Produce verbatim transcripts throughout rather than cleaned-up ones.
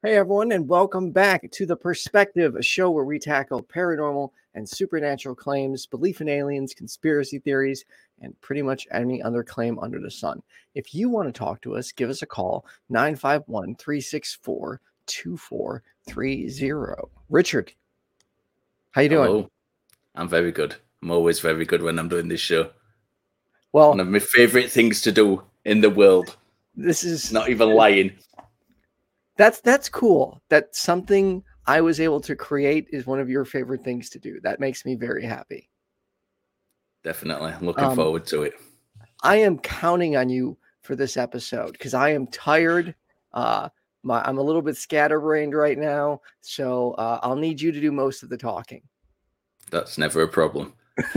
Hey everyone, and welcome back to The Perspective, a show where we tackle paranormal and supernatural claims, belief in aliens, conspiracy theories, and pretty much any other claim under the sun. If you want to talk to us, give us a call, nine five one, three six four, two four three zero. Richard, how you doing? Hello. I'm very good. I'm always very good when I'm doing this show. Well, one of my favorite things to do in the world. This is not even lying. That's that's cool. That something I was able to create is one of your favorite things to do. That makes me very happy. Definitely. I'm looking Um, forward to it. I am counting on you for this episode because I am tired. Uh, my, I'm a little bit scatterbrained right now, so uh, I'll need you to do most of the talking. That's never a problem.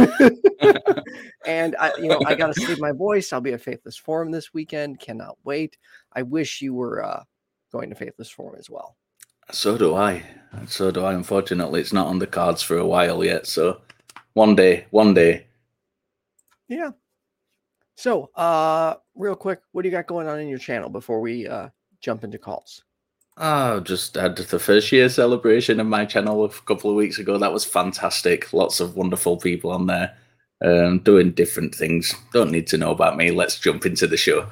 And I, you know, I got to save my voice. I'll be at Faithless Forum this weekend. Cannot wait. I wish you were uh, going to Faithless Forum as well. So do I. So do I. Unfortunately, it's not on the cards for a while yet. So one day, one day. Yeah. So, uh, real quick, what do you got going on in your channel before we uh, jump into calls? I just had the first year celebration of my channel a couple of weeks ago. That was fantastic. Lots of wonderful people on there um, doing different things. Don't need to know about me. Let's jump into the show.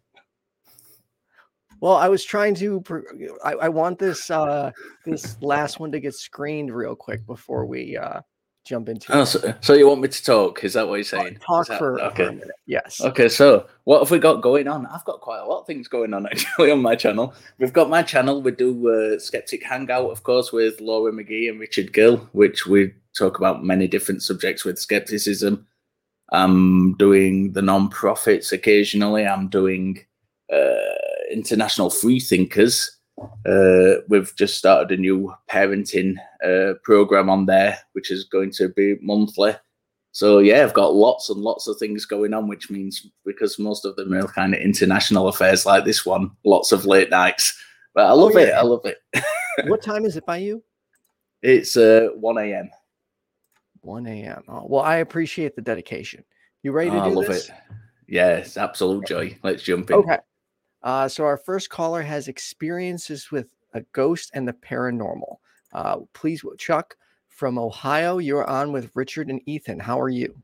Well, I was trying to. I, I want this uh, this last one to get screened real quick before we uh, jump into oh, it. So, so you want me to talk? Is that what you're saying? Talk that, for, okay. for a minute. Yes. Okay, so what have we got going on? I've got quite a lot of things going on actually on my channel. We've got my channel. We do uh, Skeptic Hangout, of course, with Laura McGee and Richard Gill, which we talk about many different subjects with skepticism. I'm doing the non-profits occasionally. I'm doing uh, International Freethinkers. Uh, we've just started a new parenting uh, program on there, which is going to be monthly. So yeah, I've got lots and lots of things going on, which means because most of them are kind of international affairs like this one, lots of late nights. But I love oh, yeah. it. I love it. What time is it by you? It's uh, one a.m. one a.m. Oh, well, I appreciate the dedication. You ready to oh, do I love this? it. Yes, absolute joy. Let's jump in. Okay. Uh, so our first caller has experiences with a ghost and the paranormal. Uh, please, Chuck from Ohio, you're on with Richard and Ethan. How are you?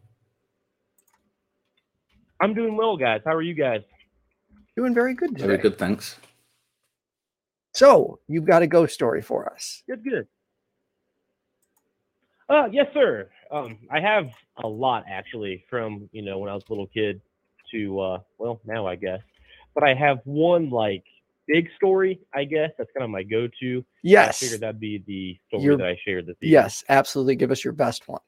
I'm doing well, guys. How are you guys? Doing very good today. Very good, thanks. So you've got a ghost story for us. Good, good. Uh, yes, sir. Um, I have a lot actually from, you know, when I was a little kid to, uh, well, now I guess. But I have one like big story, I guess. That's kind of my go-to. Yes. I figured that'd be the story Your, that I shared this evening. Yes, absolutely. Give us your best one.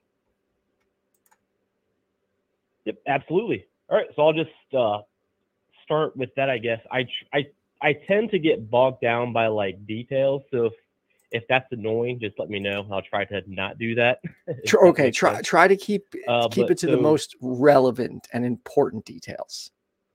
Yep, absolutely. All right, so I'll just uh, start with that, I guess. I, I, I tend to get bogged down by like details, so if, if that's annoying, just let me know. I'll try to not do that. Okay, try sense. try to keep uh, keep it to so, the most relevant and important details.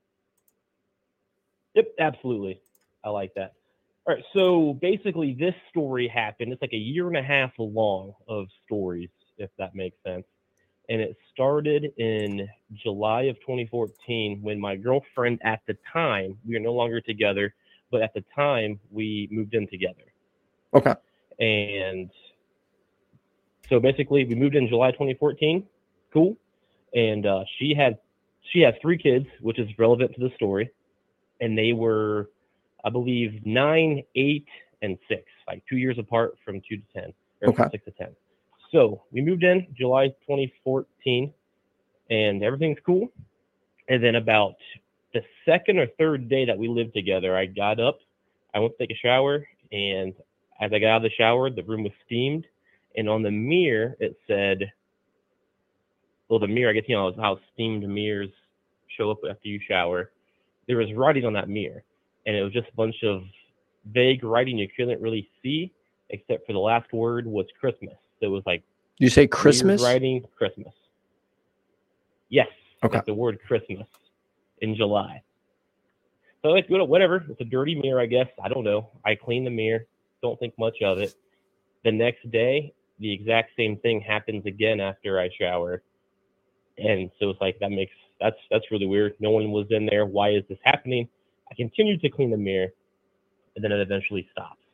Yep, absolutely. I like that. All right, so basically this story happened. It's like a year and a half long of stories, if that makes sense. And it started in July of twenty fourteen when my girlfriend at the time, we are no longer together, but at the time we moved in together. Okay. And so basically we moved in July twenty fourteen. Cool. And uh, she had she has three kids, which is relevant to the story. And they were, I believe, nine, eight, and six, like two years apart from two to ten, or okay. from six to ten. So we moved in July twenty fourteen, and everything's cool. And then about the second or third day that we lived together, I got up, I went to take a shower, and as I got out of the shower, the room was steamed, and on the mirror it said, well, the mirror, I guess you know how steamed mirrors show up after you shower. There was writing on that mirror, and it was just a bunch of vague writing you couldn't really see, except for the last word was Christmas. So it was like, you say Christmas? Writing Christmas. Yes. Okay. Like the word Christmas in July. So like, whatever. It's a dirty mirror, I guess. I don't know. I clean the mirror. Don't think much of it. The next day, the exact same thing happens again after I shower. And so it's like, that makes, that's, that's really weird. No one was in there. Why is this happening? I continued to clean the mirror, and then it eventually stops.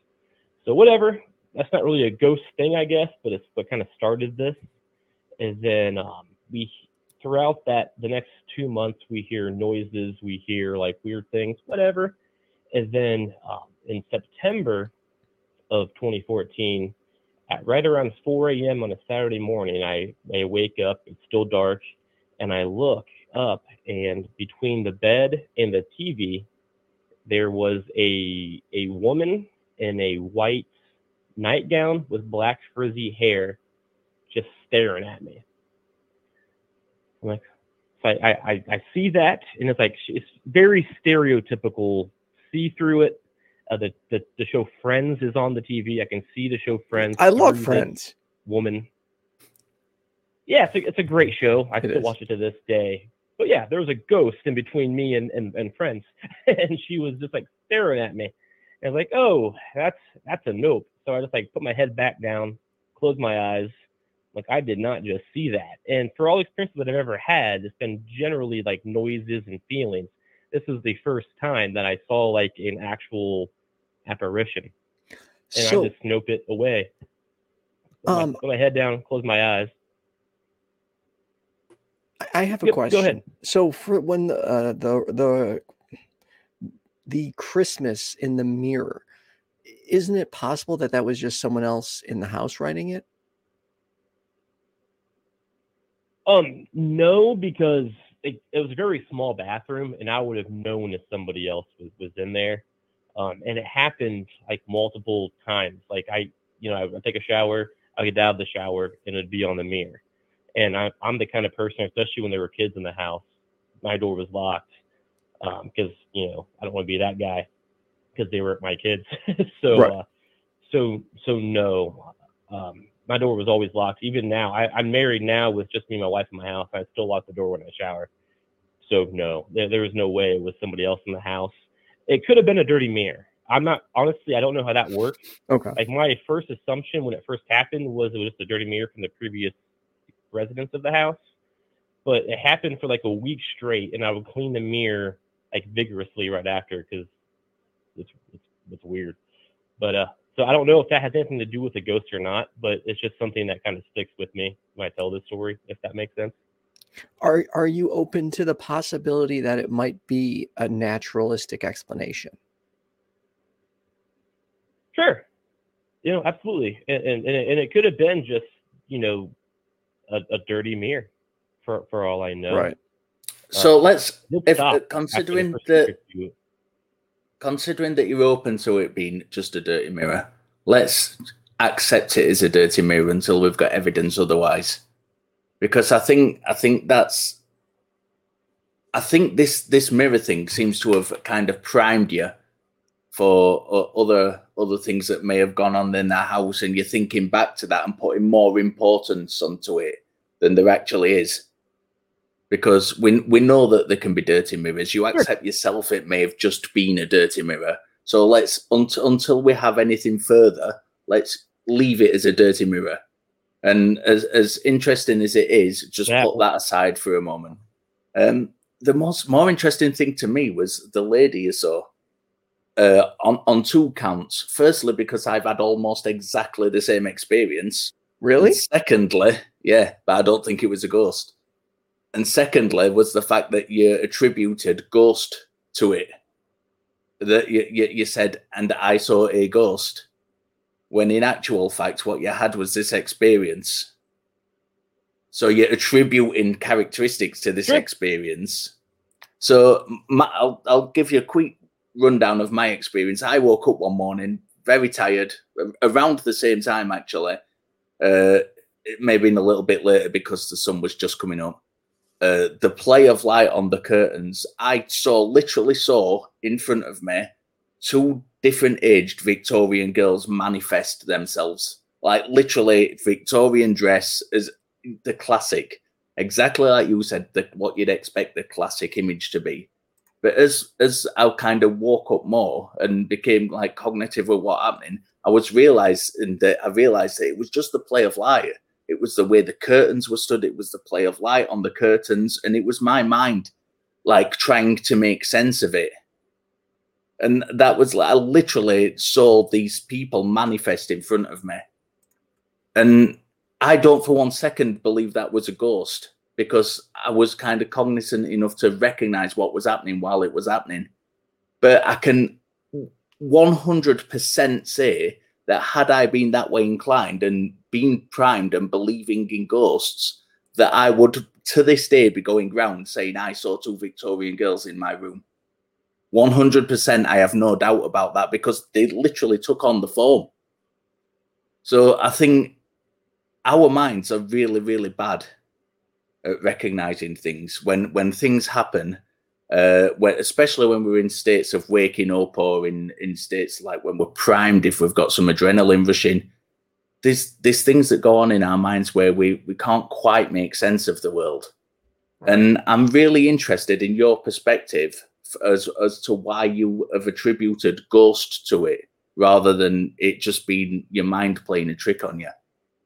So whatever. That's not really a ghost thing, I guess, but it's what kind of started this. And then um, we, throughout that, the next two months, we hear noises, we hear like weird things, whatever. And then um, in September of twenty fourteen, at right around four a.m. on a Saturday morning, I, I wake up, it's still dark, and I look up, and between the bed and the T V, there was a a woman in a white nightgown with black frizzy hair just staring at me. I'm like, so I, I, I see that, and it's like, it's very stereotypical. See through it. Uh, the, the the show Friends is on the T V. I can see the show Friends. I love Friends. Woman. Yeah, it's a, it's a great show. I It still is. watch it to this day. But yeah, there was a ghost in between me and, and, and Friends, and she was just like staring at me. And I was like, oh, that's that's a nope. So I just like put my head back down, closed my eyes. Like, I did not just see that. And for all the experiences that I've ever had, it's been generally like noises and feelings. This is the first time that I saw like an actual apparition. And So, I just snope it away. Put my, um, put my head down, close my eyes. I have a Yep, go question. ahead. So, for when the uh, the the the Christmas in the mirror, isn't it possible that that was just someone else in the house writing it? Um, no, because it, it was a very small bathroom, and I would have known if somebody else was, was in there. Um, and it happened like multiple times. Like I, you know, I would take a shower, I would get out of the shower, and it'd be on the mirror. And I, I'm the kind of person, especially when there were kids in the house, my door was locked because um, you know I don't want to be that guy because they were my kids. so, Right. uh, so, so no. Um, my door was always locked. Even now, I, I'm married now with just me and my wife in my house. I still lock the door when I shower. So no, there, there was no way it was somebody else in the house. It could have been a dirty mirror. I'm not, honestly, I don't know how that works. Okay. Like my first assumption when it first happened was it was just a dirty mirror from the previous residents of the house. But it happened for like a week straight, and I would clean the mirror like vigorously right after because it's, it's, it's weird. But uh, so I don't know if that has anything to do with the ghost or not, but it's just something that kind of sticks with me when I tell this story, if that makes sense. Are are you open to the possibility that it might be a naturalistic explanation? Sure. You know, absolutely. And and, and it, and it could have been just, you know, a, a dirty mirror for, for all I know. Right. So let's, You'll if, stop uh, after the considering first that, picture you- considering that you're open to it being just a dirty mirror, let's accept it as a dirty mirror until we've got evidence otherwise. Because I think I think that's I think this this mirror thing seems to have kind of primed you for uh, other other things that may have gone on in that house, and you're thinking back to that and putting more importance onto it than there actually is. Because we we know that there can be dirty mirrors. You accept yourself it may have just been a dirty mirror. So let's until until we have anything further, let's leave it as a dirty mirror. And as as interesting as it is, just Yeah. put that aside for a moment. Um, the most more interesting thing to me was the lady you saw uh, on on two counts. Firstly, because I've had almost exactly the same experience. Really? And secondly, yeah, but I don't think it was a ghost. And secondly, was the fact that you attributed ghost to it. That you, you, you said, and I saw a ghost. When in actual fact, what you had was this experience. So you're attributing characteristics to this Sure. experience. So my, I'll, I'll give you a quick rundown of my experience. I woke up one morning very tired, around the same time, actually. Uh, it may have been a little bit later because the sun was just coming up. Uh, the play of light on the curtains, I saw, literally saw in front of me, two different aged Victorian girls manifest themselves. Like literally Victorian dress is the classic, exactly like you said, the, what you'd expect the classic image to be. But as as I kind of woke up more and became like cognitive of what happening, I was realizing that I realized that it was just the play of light. It was the way the curtains were stood. It was the play of light on the curtains, and it was my mind like trying to make sense of it. And that was like, I literally saw these people manifest in front of me. And I don't for one second believe that was a ghost, because I was kind of cognizant enough to recognize what was happening while it was happening. But I can one hundred percent say that had I been that way inclined and been primed and believing in ghosts, that I would to this day be going round saying I saw two Victorian girls in my room. one hundred percent, I have no doubt about that, because they literally took on the form. So I think our minds are really, really bad at recognizing things. When when things happen, uh, when, especially when we're in states of waking up, or in, in states like when we're primed, if we've got some adrenaline rushing, there's, there's things that go on in our minds where we, we can't quite make sense of the world. Right. And I'm really interested in your perspective as, as to why you have attributed ghost to it, rather than it just being your mind playing a trick on you.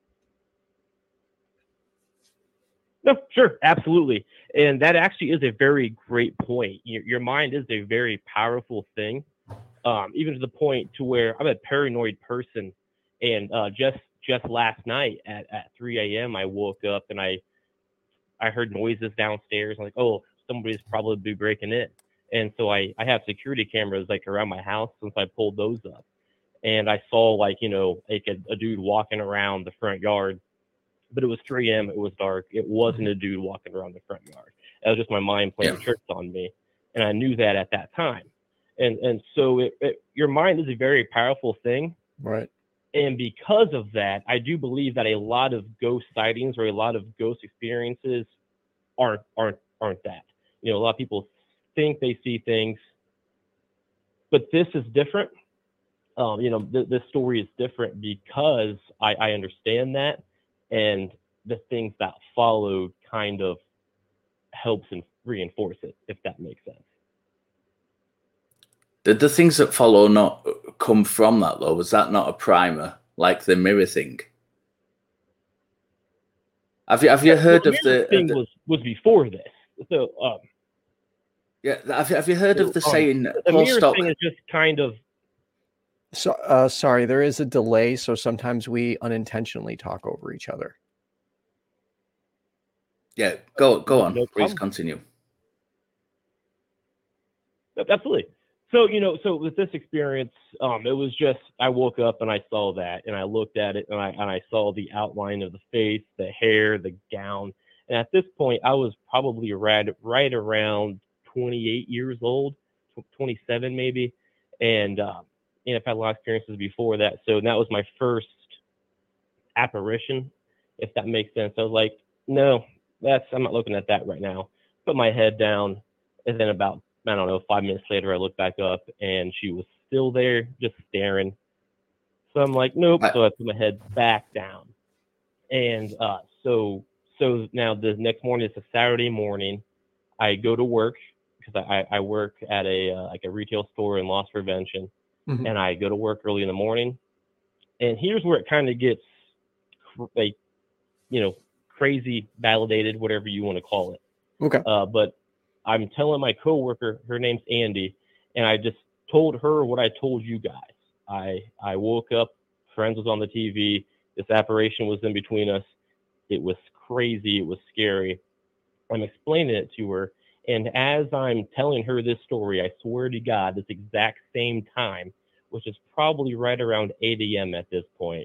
No, sure, absolutely. And that actually is a very great point. Your, your mind is a very powerful thing, um, even to the point to where I'm a paranoid person. And uh, just just last night at, at three a.m., I woke up and I I heard noises downstairs. I'm like, oh, somebody's probably breaking in. And so I, I have security cameras like around my house, since I pulled those up. And I saw like, you know, like a, a dude walking around the front yard. But it was three a.m. It was dark. It wasn't a dude walking around the front yard. That was just my mind playing yeah. tricks on me, and I knew that at that time. And and so it, it, your mind is a very powerful thing, right? And because of that, I do believe that a lot of ghost sightings or a lot of ghost experiences aren't aren't aren't that. You know, a lot of people think they see things, but this is different. Um, you know, th- this story is different because I, I understand that. And the things that followed kind of helps and reinforce it, if that makes sense. Did the things that follow not come from that, though? Was that not a primer, like the mirror thing? Have you have you heard well, of the thing of the, was was before this? So um, yeah, have you, have you heard so, of the um, saying? The mirror stock... thing is just kind of. So, uh, sorry, there is a delay, so sometimes we unintentionally talk over each other. Yeah, go go on. No Please continue. Absolutely. So, you know, so with this experience, um, it was just, I woke up and I saw that, and I looked at it, and I and I saw the outline of the face, the hair, the gown. And at this point, I was probably right, right around twenty-eight years old, twenty-seven maybe. And, um, and I've had a lot of experiences before that. So that was my first apparition, if that makes sense. I was like, no, that's, I'm not looking at that right now. Put my head down. And then about, I don't know, five minutes later, I looked back up and she was still there, just staring. So I'm like, nope. So I put my head back down. And uh, so so now the next morning, it's a Saturday morning. I go to work because I, I work at a uh, like a retail store in loss prevention. Mm-hmm. And I go to work early in the morning. And here's where it kind of gets like, you know, crazy, validated, whatever you want to call it. Okay. Uh, but I'm telling my coworker, her name's Andy, and I just told her what I told you guys. I I woke up, Friends was on the T V, this apparition was in between us. It was crazy, it was scary. I'm explaining it to her, and as I'm telling her this story, I swear to God, this exact same time, which is probably right around eight a.m. at this point,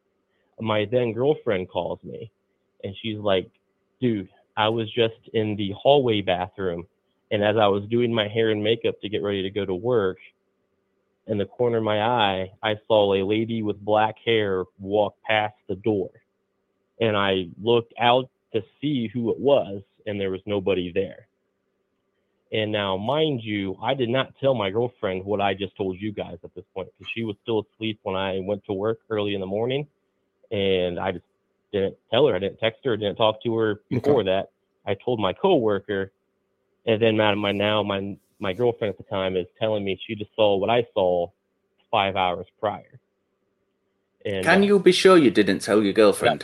my then girlfriend calls me, and she's like, dude, I was just in the hallway bathroom, and as I was doing my hair and makeup to get ready to go to work, in the corner of my eye, I saw a lady with black hair walk past the door. And I looked out to see who it was, and there was nobody there. And now, mind you, I did not tell my girlfriend what I just told you guys at this point, because she was still asleep when I went to work early in the morning, and I just didn't tell her. I didn't text her. I didn't talk to her before okay. that. I told my coworker, and then my, my now my my girlfriend at the time is telling me she just saw what I saw five hours prior. And, Can uh, you be sure you didn't tell your girlfriend?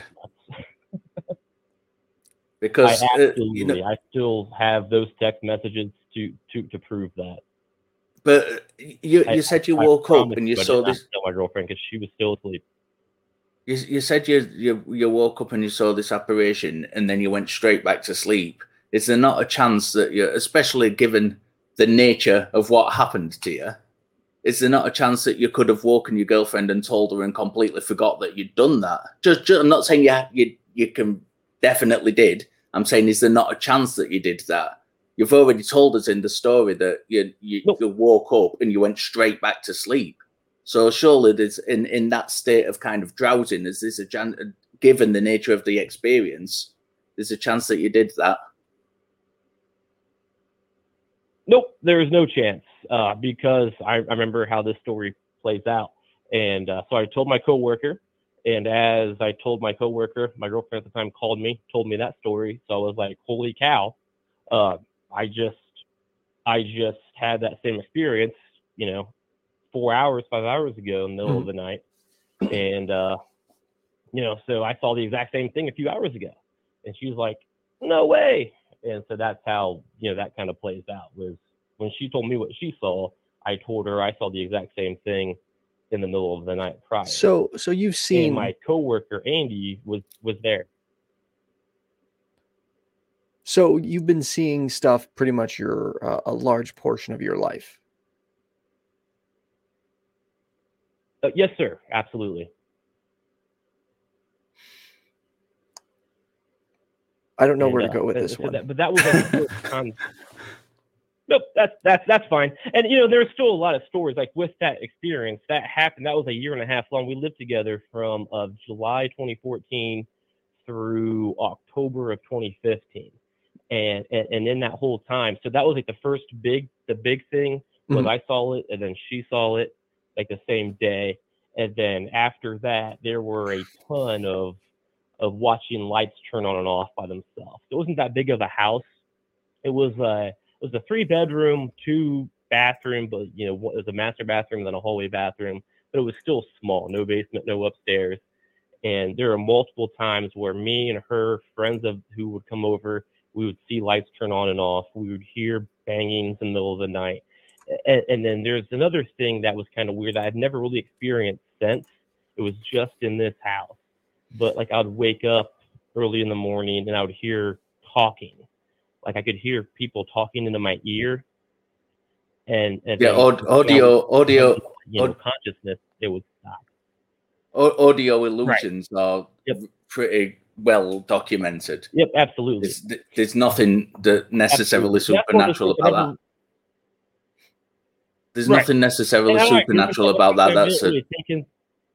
Because I absolutely, uh, you know, I still have those text messages to to to prove that. But you you I, said you I woke up and you I saw did not this. tell my girlfriend because she was still asleep. You, you said you, you you woke up and you saw this apparition and then you went straight back to sleep. Is there not a chance that you, especially given the nature of what happened to you, is there not a chance that you could have woken your girlfriend and told her and completely forgot that you'd done that? Just, just I'm not saying you you you can definitely did. I'm saying, is there not a chance that you did that? You've already told us in the story that you you, Nope. you woke up and you went straight back to sleep. So surely there's in, in that state of kind of drowsiness, there's a chance, given the nature of the experience, there's a chance that you did that. Nope, there is no chance uh, because I, I remember how this story plays out. And uh, so I told my coworker, and as I told my coworker, my girlfriend at the time called me, told me that story. So I was like, holy cow. Uh, I just, I just had that same experience, you know, four hours, five hours ago in the middle mm-hmm. of the night. And, uh, you know, so I saw the exact same thing a few hours ago. And she was like, no way. And so that's how, you know, that kind of plays out. Was when she told me what she saw, I told her I saw the exact same thing in the middle of the night prior. So, so you've seen and my coworker Andy was was there. So you've been seeing stuff pretty much your uh, a large portion of your life. Uh, yes, sir. Absolutely. I don't know and, where to uh, go with this so one. That, but that was like the first time. Nope, that's that's that's fine. And you know, there's still a lot of stories like with that experience that happened. That was a year and a half long. We lived together from uh, July twenty fourteen through October of twenty fifteen. And, and and in that whole time, so that was like the first big, the big thing was mm-hmm. I saw it, and then she saw it like the same day, and then after that, there were a ton of of watching lights turn on and off by themselves. It wasn't that big of a house. It was a it was a three bedroom, two bathroom, but you know it was a master bathroom and then a hallway bathroom, but it was still small, no basement, no upstairs, and there were multiple times where me and her friends of who would come over. We would see lights turn on and off. We would hear bangings in the middle of the night. And, and then there's another thing that was kind of weird that I'd never really experienced since. It was just in this house. But like I would wake up early in the morning and I would hear talking. Like I could hear people talking into my ear. And, and yeah, audio, audio, audio, you know, consciousness, it would stop. Audio illusions right. are yep. pretty well documented. Yep, absolutely. There's, there's nothing that necessarily absolutely. supernatural about never, that. There's right. nothing necessarily supernatural about that. That's a... really taken...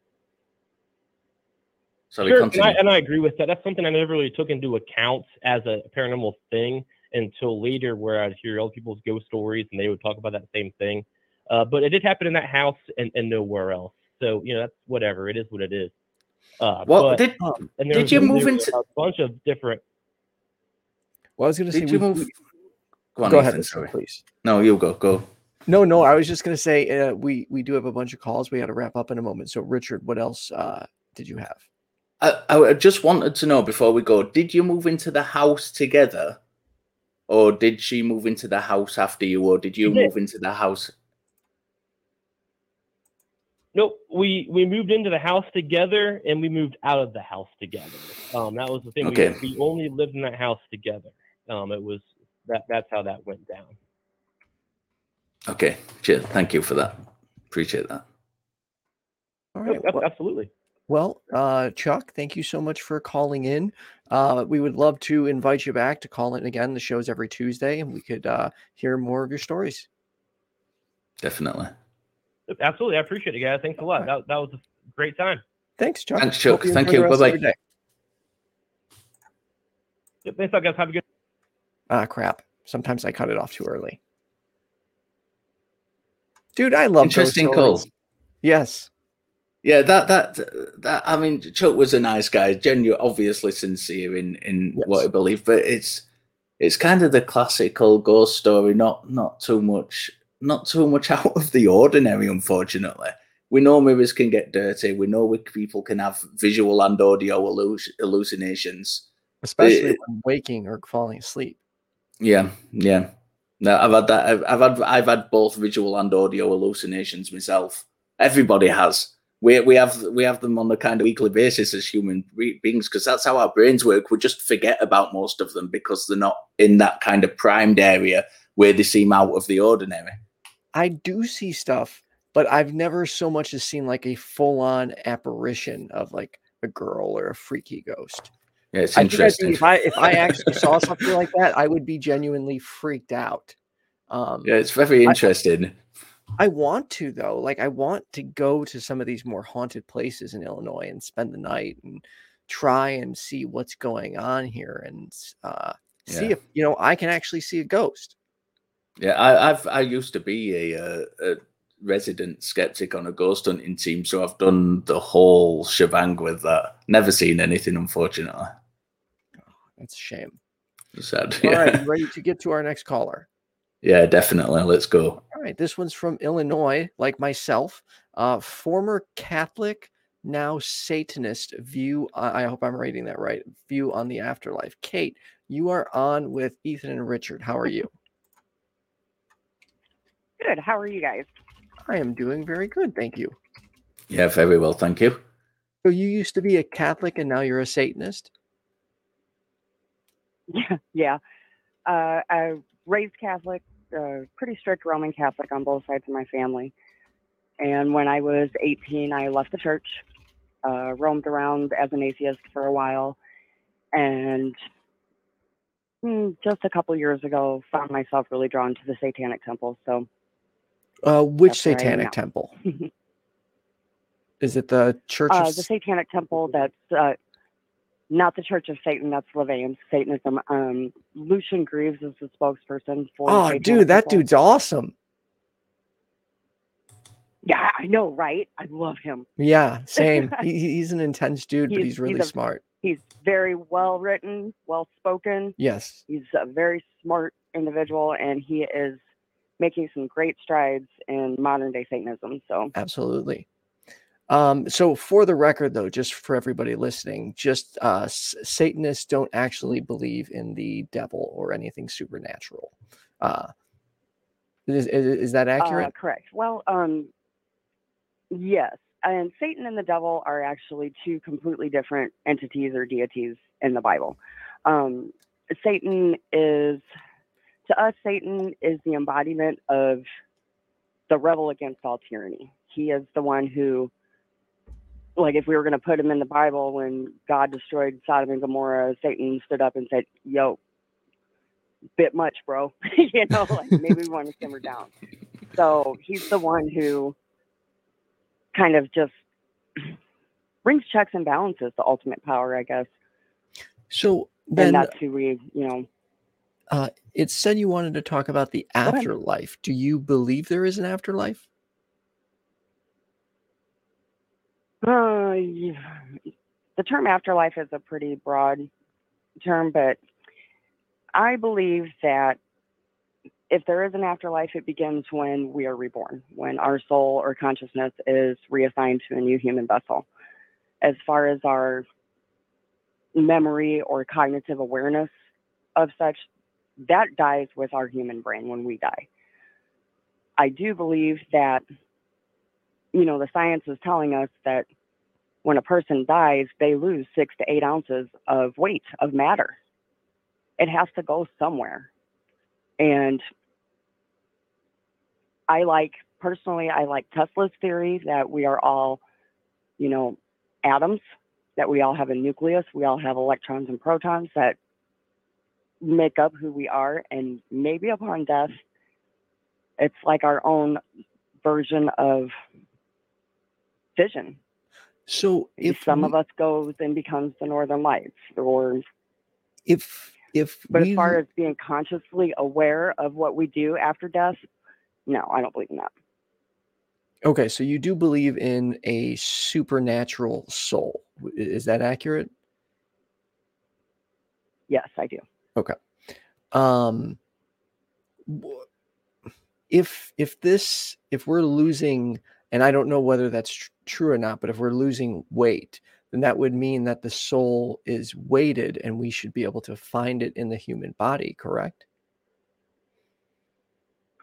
Sorry, sure, continue. And I, and I agree with that. That's something I never really took into account as a paranormal thing until later, where I'd hear other people's ghost stories and they would talk about that same thing. Uh, but it did happen in that house and, and nowhere else. So, you know, that's whatever. It is what it is. Uh, well, but, did, um, and did you move into a bunch of different? Well, I was going to say, did you we, move? We, go on, go Ethan, ahead, sorry. please. No, you go. Go. No, no, I was just going to say uh, we we do have a bunch of calls. We got to wrap up in a moment. So, Richard, what else uh, did you have? I, I just wanted to know before we go: did you move into the house together, or did she move into the house after you, or did you move into the house? Nope, we we moved into the house together, and we moved out of the house together. Um, that was the thing. Okay. We, we only lived in that house together. Um, it was that. That's how that went down. Okay, cheers. Thank you for that. Appreciate that. All right. Yep, well, absolutely. Well, uh, Chuck, thank you so much for calling in. Uh, we would love to invite you back to call in again. The show's every Tuesday, and we could uh, hear more of your stories. Definitely. Absolutely. I appreciate it, guys. Thanks a lot. That, that was a great time. Thanks, Chuck. Thanks, Chuck. You Thank you. Bye-bye. Yep, thanks, guys. Have a good Ah, crap. Sometimes I cut it off too early. Dude, I love Interesting call. Yes. Yeah, that, that, that, I mean, Chuck was a nice guy, genuine, obviously sincere in, in yes. what he believed, but it's, it's kind of the classical ghost story, not, not too much, not too much out of the ordinary, unfortunately. We know mirrors can get dirty. We know we, people can have visual and audio halluc- hallucinations. Especially it, when waking or falling asleep. Yeah, yeah. No, I've had that. I've, I've had I've had both visual and audio hallucinations myself. Everybody has. We we have we have them on a kind of weekly basis as human beings because that's how our brains work. We just forget about most of them because they're not in that kind of primed area where they seem out of the ordinary. I do see stuff, but I've never so much as seen like a full-on apparition of like a girl or a freaky ghost. Yeah, it's I interesting. Think I'd be, if I if I actually saw something like that, I would be genuinely freaked out. Um, yeah, it's very interesting. I, I want to though, like I want to go to some of these more haunted places in Illinois and spend the night and try and see what's going on here and uh, see Yeah. if you know I can actually see a ghost. Yeah, I, I've I used to be a, a resident skeptic on a ghost hunting team, so I've done the whole shebang with that. Never seen anything, unfortunately. Oh, that's a shame. Sad. All yeah. right, you ready to get to our next caller? Yeah, definitely. Let's go. All right, this one's from Illinois, like myself. Uh, former Catholic, now Satanist view. Uh, I hope I'm reading that right. View on the afterlife. Kate, you are on with Ethan and Richard. How are you? Good. How are you guys? I am doing very good, thank you. Yeah, very well, thank you. So you used to be a Catholic and now you're a Satanist? Yeah, yeah. Uh, I raised Catholic, uh, pretty strict Roman Catholic on both sides of my family. And when I was eighteen, I left the church, uh, roamed around as an atheist for a while, and mm, just a couple years ago, found myself really drawn to the Satanic Temple. So, uh, which that's where I am Satanic now. Temple? Is it the Church Uh, of the Satanic Temple, that's uh, not the Church of Satan, that's LaVeyan, Satanism. Um, Lucian Greaves is the spokesperson for the Oh, Satanic dude, that Temple. dude's awesome. Yeah, I know, right? I love him. Yeah, same. he, he's an intense dude, but He's- he's really he's a- smart. He's very well written, well spoken. Yes. He's a very smart individual, and he is making some great strides in modern day Satanism. So, Absolutely. Um, so for the record, though, just for everybody listening, just uh, s- Satanists don't actually believe in the devil or anything supernatural. Uh, is, is, is that accurate? uh, correct. Well, um, yes. And Satan and the devil are actually two completely different entities or deities in the Bible. Um, Satan is, to us, Satan is the embodiment of the rebel against all tyranny. He is the one who, like, if we were going to put him in the Bible, when God destroyed Sodom and Gomorrah, Satan stood up and said, yo, bit much, bro. you know, like, maybe we want to simmer down. So he's the one who kind of just brings checks and balances to ultimate power, I guess. So then and that's who we, you know. uh, it said you wanted to talk about the ahead. afterlife. Do you believe there is an afterlife? Uh, yeah. The term afterlife is a pretty broad term, but I believe that if there is an afterlife, it begins when we are reborn, when our soul or consciousness is reassigned to a new human vessel. As far as our memory or cognitive awareness of such, that dies with our human brain when we die. I do believe that, you know, the science is telling us that when a person dies, they lose six to eight ounces of weight, of matter. It has to go somewhere. And I like, personally, I like Tesla's theory that we are all, you know, atoms, that we all have a nucleus, we all have electrons and protons that make up who we are. And maybe upon death, it's like our own version of fission. So if some we, of us goes and becomes the Northern Lights, or if if but we, as far as being consciously aware of what we do after death, no, I don't believe in that. okay, so you do believe in a supernatural soul. Is that accurate? Yes, I do. Okay. Um, w- if if this if we're losing, and I don't know whether that's tr- true or not, but if we're losing weight, then that would mean that the soul is weighted, and we should be able to find it in the human body. Correct?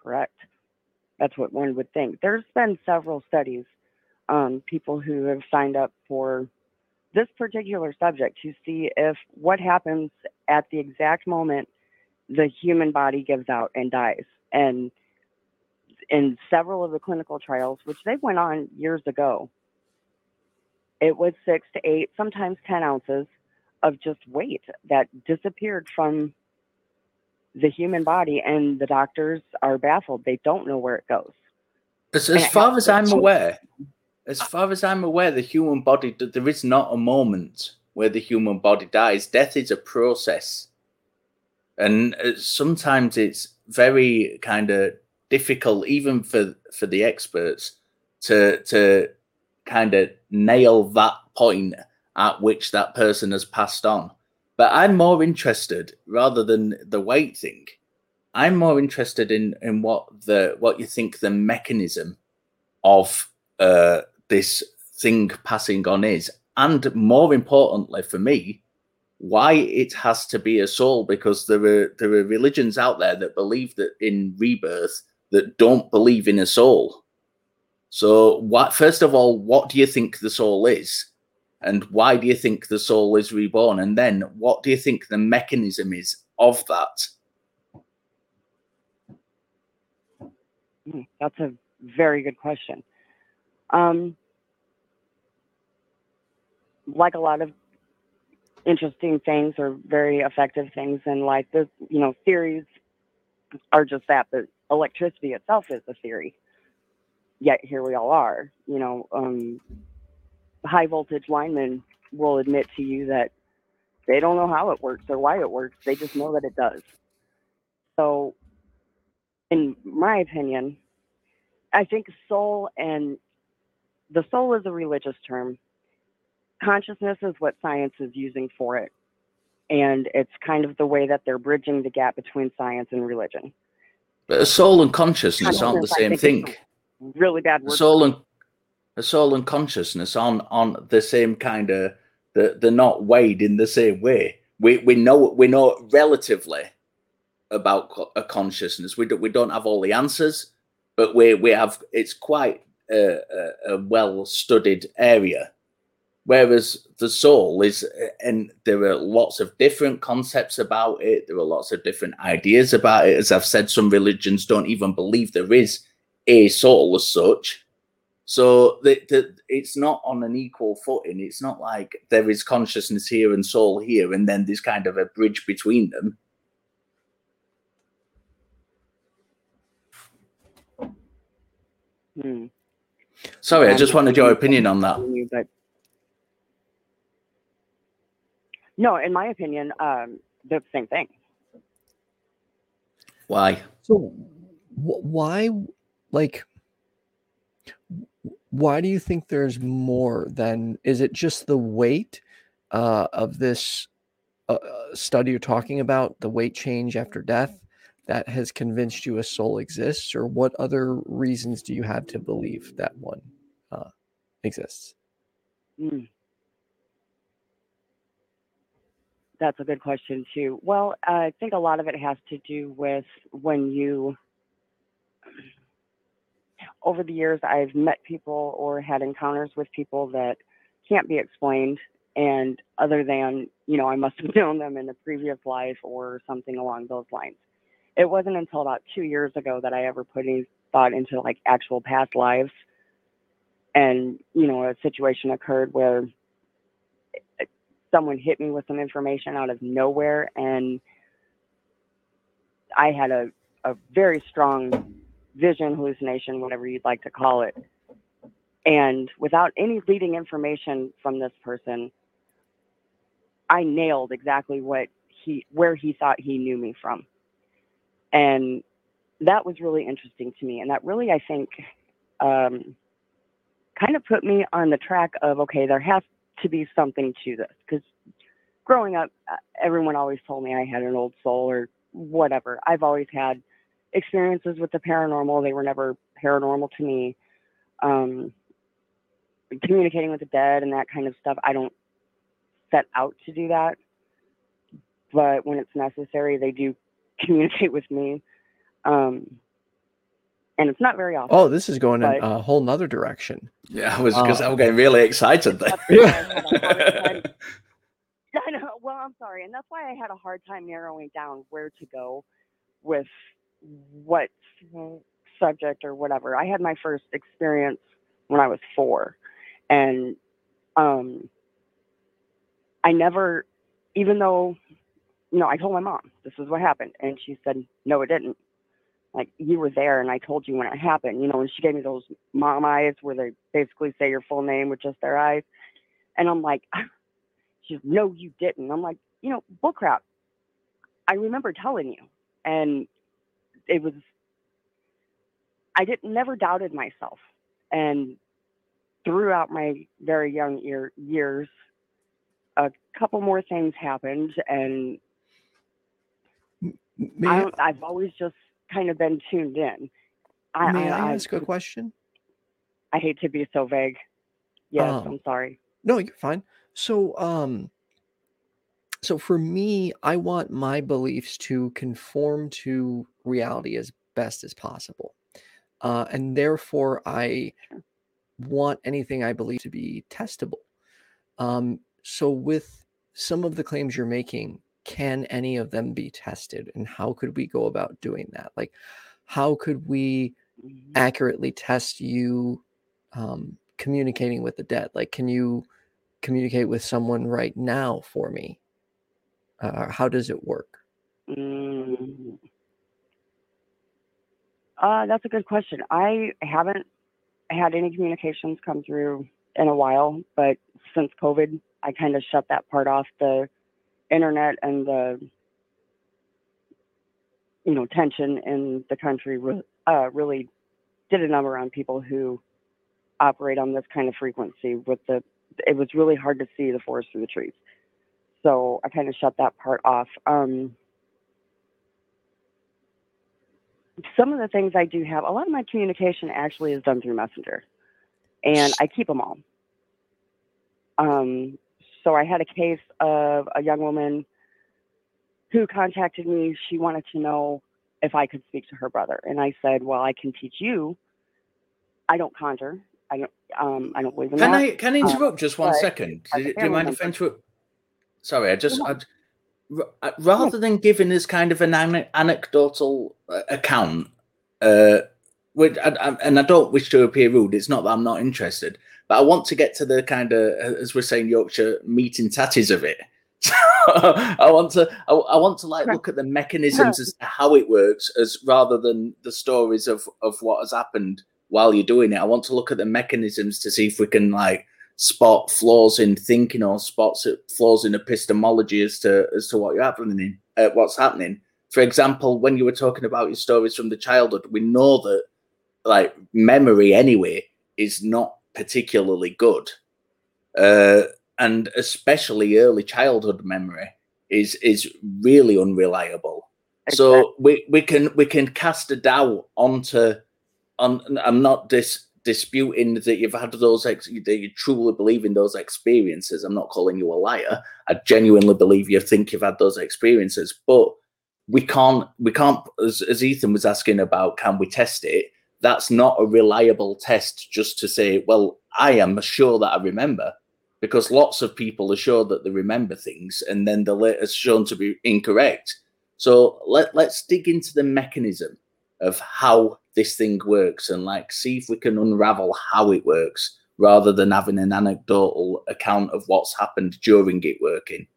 correct. That's what one would think. There's been several studies, um, people who have signed up for this particular subject to see if what happens at the exact moment the human body gives out and dies. And in several of the clinical trials, which they went on years ago, it was six to eight, sometimes ten ounces of just weight that disappeared from the human body, and the doctors are baffled. They don't know where it goes. As, as far as I'm aware, as far as I'm aware, the human body, there is not a moment where the human body dies. Death is a process. And sometimes it's very kind of difficult, even for, for the experts, to to kind of nail that point at which that person has passed on. But I'm more interested, rather than the weight thing, I'm more interested in, in what the what you think the mechanism of uh, this thing passing on is. And more importantly for me, why it has to be a soul, because there are there are religions out there that believe that in rebirth that don't believe in a soul. So what, first of all, what do you think the soul is? And why do you think the soul is reborn? And then what do you think the mechanism is of that? That's a very good question. Um, like a lot of interesting things or very effective things in life, there's, you know, theories are just that, but electricity itself is a theory. Yet here we all are, you know, um, high voltage linemen will admit to you that they don't know how it works or why it works. They just know that it does. So in my opinion, I think soul, and the soul is a religious term. Consciousness is what science is using for it. And it's kind of the way that they're bridging the gap between science and religion. But a soul and consciousness aren't the same thing. Really bad word. Soul and a soul and consciousness aren't on the same kind of, they're, they're not weighed in the same way. We we know we know relatively about a consciousness. We don't we don't have all the answers, but we we have, it's quite a, a, a well studied area. Whereas the soul is, and there are lots of different concepts about it. There are lots of different ideas about it. As I've said, some religions don't even believe there is a soul as such. So the, the, it's not on an equal footing. It's not like there is consciousness here and soul here, and then there's kind of a bridge between them. Hmm. Sorry, I just wanted your opinion on that. But no, in my opinion, um, they're the same thing. Why? So wh- why, like, why do you think there's more than, is it just the weight uh, of this uh, study you're talking about, the weight change after death, that has convinced you a soul exists? Or what other reasons do you have to believe that one uh, exists? Mm. That's a good question too. Well, I think a lot of it has to do with when you, over the years, I've met people or had encounters with people that can't be explained. And other than, you know, I must have known them in a previous life or something along those lines. It wasn't until about two years ago that I ever put any thought into like actual past lives. And, you know, a situation occurred where someone hit me with some information out of nowhere, and I had a, a very strong vision, hallucination, whatever you'd like to call it. And without any leading information from this person, I nailed exactly what he, where he thought he knew me from. And that was really interesting to me. And that really, I think, um, kind of put me on the track of, okay, there has to be something to this. Because growing up, everyone always told me I had an old soul or whatever. I've always had experiences with the paranormal. They were never paranormal to me. Um, communicating with the dead and that kind of stuff, I don't set out to do that. But when it's necessary, they do communicate with me. Um, and it's not very often. Oh, this is going in but a whole nother direction. Yeah, I was because Uh, I'm getting really excited there. that's why I had a hard time. I know. Well, I'm sorry, and that's why I had a hard time narrowing down where to go with what subject or whatever. I had my first experience when I was four, and um, I never, even though, you know, I told my mom this is what happened, and she said, no, it didn't. Like, you were there, and I told you when it happened, you know, and she gave me those mom eyes where they basically say your full name with just their eyes. And I'm like, she's, no, you didn't. I'm like, you know, bullcrap. I remember telling you. And it was, I didn't, never doubted myself. And throughout my very young year, years, a couple more things happened. And May I I, don't, I've always just kind of been tuned in. I, may I I, ask a question? I hate to be so vague. Yes, Um, I'm sorry. No, you're fine. So, um, so for me, I want my beliefs to conform to reality as best as possible. Uh, and therefore, I want anything I believe to be testable. Um, so, with some of the claims you're making, can any of them be tested? And how could we go about doing that? Like, how could we Mhm. accurately test you um, communicating with the dead? Like, can you communicate with someone right now for me? Uh, how does it work? Mm. Uh, that's a good question. I haven't had any communications come through in a while, but since COVID, I kind of shut that part off. The internet and the, you know, tension in the country re- uh, really did a number on people who operate on this kind of frequency. With the, it was really hard to see the forest through the trees, so I kind of shut that part off. Um, some of the things I do have, a lot of my communication actually is done through Messenger, and I keep them all. Um, so I had a case of a young woman who contacted me. She wanted to know if I could speak to her brother, and I said, "Well, I can teach you. I don't conjure. I don't. Um, I don't believe in Can that." I can I Um, interrupt just one but second? as Do, a do you mind family if I member, interrupt? Sorry, I just go on. I'd, r- uh, rather than giving us kind of an ane- anecdotal uh, account, uh, which I, I, and I don't wish to appear rude. It's not that I'm not interested, but I want to get to the kind of, as we're saying, Yorkshire meat and tatties of it. So I want to, I, I want to like Okay. look at the mechanisms as to how it works, as rather than the stories of of what has happened while you're doing it. I want to look at the mechanisms to see if we can like spot flaws in thinking or spots flaws in epistemology as to as to what you're happening, uh, what's happening. For example, when you were talking about your stories from the childhood, we know that like memory anyway is not particularly good, uh, and especially early childhood memory is is really unreliable. Exactly. So we we can we can cast a doubt onto on. I'm not dis, disputing that you've had those ex, that you truly believe in those experiences. I'm not calling you a liar. I genuinely believe you think you've had those experiences, but we can't we can't as, as Ethan was asking about, can we test it? That's not a reliable test just to say, well, I am sure that I remember, because lots of people are sure that they remember things and then they're later shown to be incorrect. So let, let's dig into the mechanism of how this thing works and like see if we can unravel how it works rather than having an anecdotal account of what's happened during it working.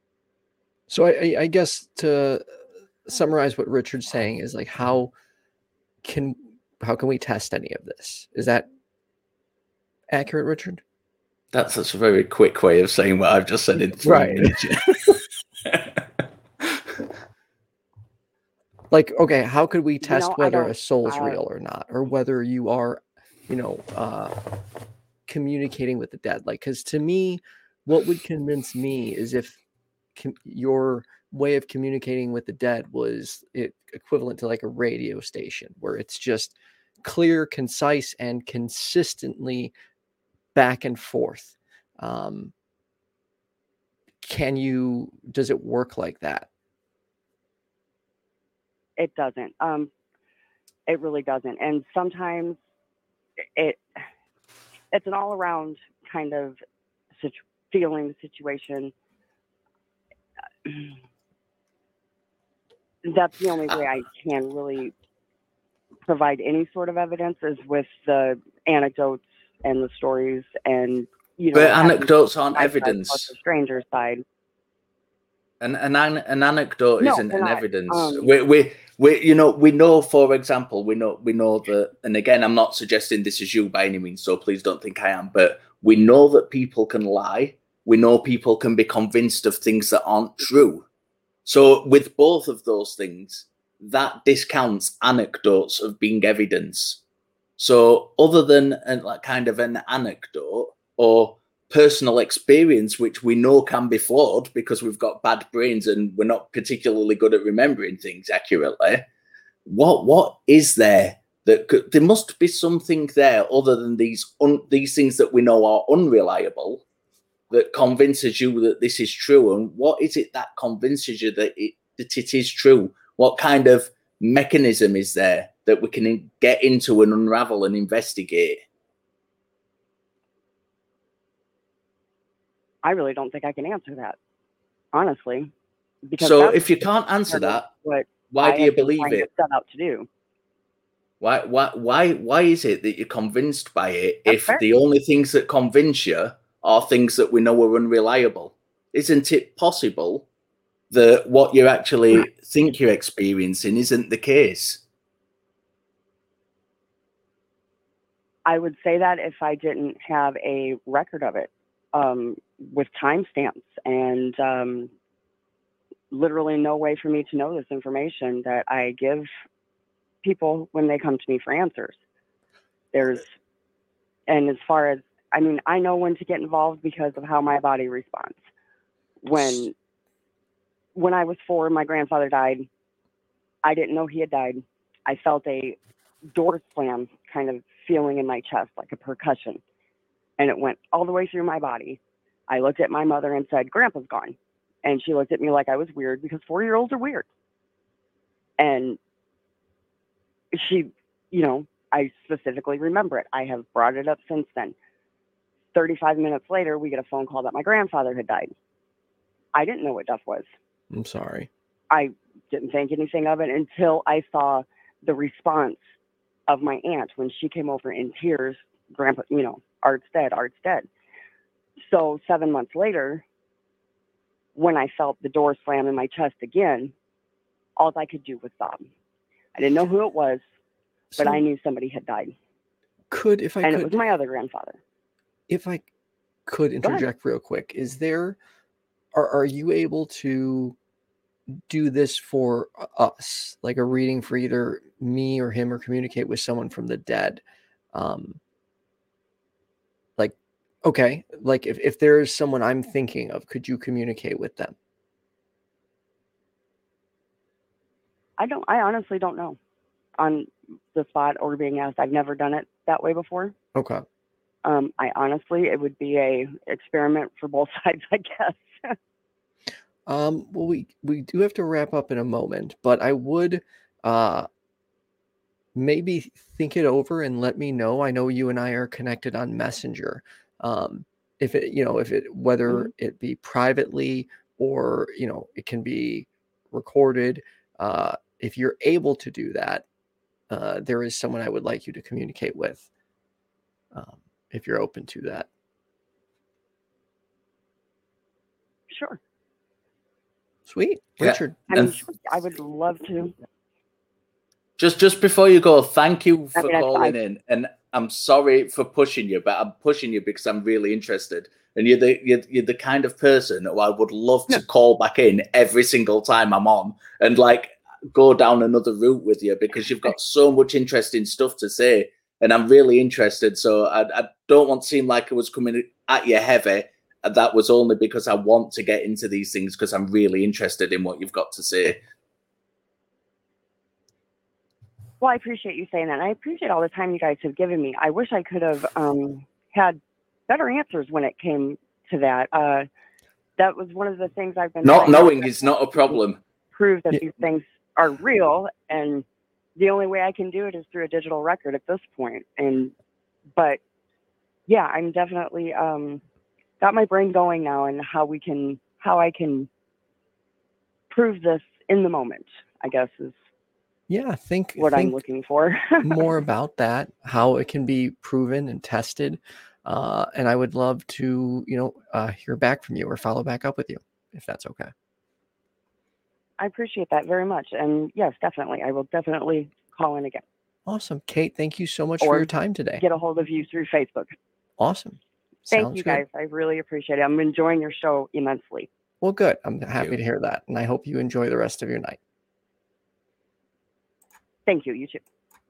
So I, I guess to summarize what Richard's saying is like, how can how can we test any of this? Is that accurate, Richard? That's, that's a very quick way of saying what I've just said in three Right. minutes. Like, okay, how could we You test know, I whether don't. a soul is Uh, real or not, or whether you are, you know, uh, communicating with the dead? Like, because to me, what would convince me is if com- your way of communicating with the dead was it equivalent to like a radio station, where it's just clear, concise, and consistently back and forth. Um, can you? Does it work like that? it doesn't. Um, It really doesn't. And sometimes it it's an all around kind of situ- feeling, situation. That's the only way I can really provide any sort of evidence is with the anecdotes and the stories, and you know, but anecdotes aren't evidence. The stranger side. An an an anecdote No, isn't an not. evidence. Um, we we we you know we know, for example, we know we know that, and again, I'm not suggesting this is you by any means, so please don't think I am. But we know that people can lie. We know people can be convinced of things that aren't true. So with both of those things, that discounts anecdotes of being evidence. So other than an, like kind of an anecdote or personal experience, which we know can be flawed because we've got bad brains and we're not particularly good at remembering things accurately, what what is there that could, there must be something there other than these un, these things that we know are unreliable that convinces you that this is true. And what is it that convinces you that it that it is true? What kind of mechanism is there that we can get into and unravel and investigate? I really don't think I can answer that, honestly. Because so if you can't answer that, what why I do you believe it? Set out to do. Why, why, why, why is it that you're convinced by it That's if fair. the only things that convince you are things that we know are unreliable? Isn't it possible that what you actually think you're experiencing isn't the case? I would say that if I didn't have a record of it, um, with timestamps and um, literally no way for me to know this information that I give people when they come to me for answers. There's, and as far as, I mean, I know when to get involved because of how my body responds. When, when I was four, my grandfather died. I didn't know he had died. I felt a door slam kind of feeling in my chest, like a percussion. And it went all the way through my body. I looked at my mother and said, Grandpa's gone. And she looked at me like I was weird because four-year-olds are weird. And she, you know, I specifically remember it. I have brought it up since then. thirty-five minutes later, we get a phone call that my grandfather had died. I didn't know what death was. I'm sorry. I didn't think anything of it until I saw the response of my aunt when she came over in tears. Grandpa, you know, Art's dead, Art's dead. So seven months later, when I felt the door slam in my chest again, all I could do was sob. I didn't know who it was, but So I knew somebody had died. could, if I and could, it was my other grandfather. if I could ahead. interject real quick, is there, are, are you able to do this for us, like a reading for either me or him, or communicate with someone from the dead? Um, like, okay, like if, if there's someone I'm thinking of, could you communicate with them? I don't, I honestly don't know on the spot or being asked. I've never done it that way before. Okay. Um, I honestly, it would be a experiment for both sides, I guess. Um, well, we, we do have to wrap up in a moment, but I would uh, maybe think it over and let me know. I know you and I are connected on Messenger. Um, if it, you know, if it, whether Mhm. it be privately or, you know, it can be recorded. Uh, if you're able to do that, uh, there is someone I would like you to communicate with, um, if you're open to that. Sure. Sweet. Yeah. Richard. I mean, And sure, I would love to. just just before you go, thank you I for mean, I- calling I- in. And I'm sorry for pushing you, but I'm pushing you because I'm really interested. And you're the you're, you're the kind of person who I would love to Yeah. call back in every single time I'm on and like go down another route with you because you've got so much interesting stuff to say. And I'm really interested. So I, I don't want to seem like I was coming at you heavy. That was only because I want to get into these things because I'm really interested in what you've got to say. Well, I appreciate you saying that. And I appreciate all the time you guys have given me. I wish I could have um, had better answers when it came to that. Uh, that was one of the things I've been Not trying to knowing is not a problem. prove that Yeah. these things are real. And the only way I can do it is through a digital record at this point. And, but yeah, I'm definitely, um, got my brain going now and how we can, how I can prove this in the moment, I guess is Yeah, think what think I'm looking for. more about that, how it can be proven and tested. Uh, and I would love to, you know, uh, hear back from you or follow back up with you, if that's okay. I appreciate that very much. And yes, definitely. I will definitely call in again. Awesome. Kate, thank you so much Or for your time today. get a hold of you through Facebook. Awesome. Thank Sounds you good. guys. I really appreciate it. I'm enjoying your show immensely. Well, good. I'm happy you. to hear that. And I hope you enjoy the rest of your night. Thank you. You too.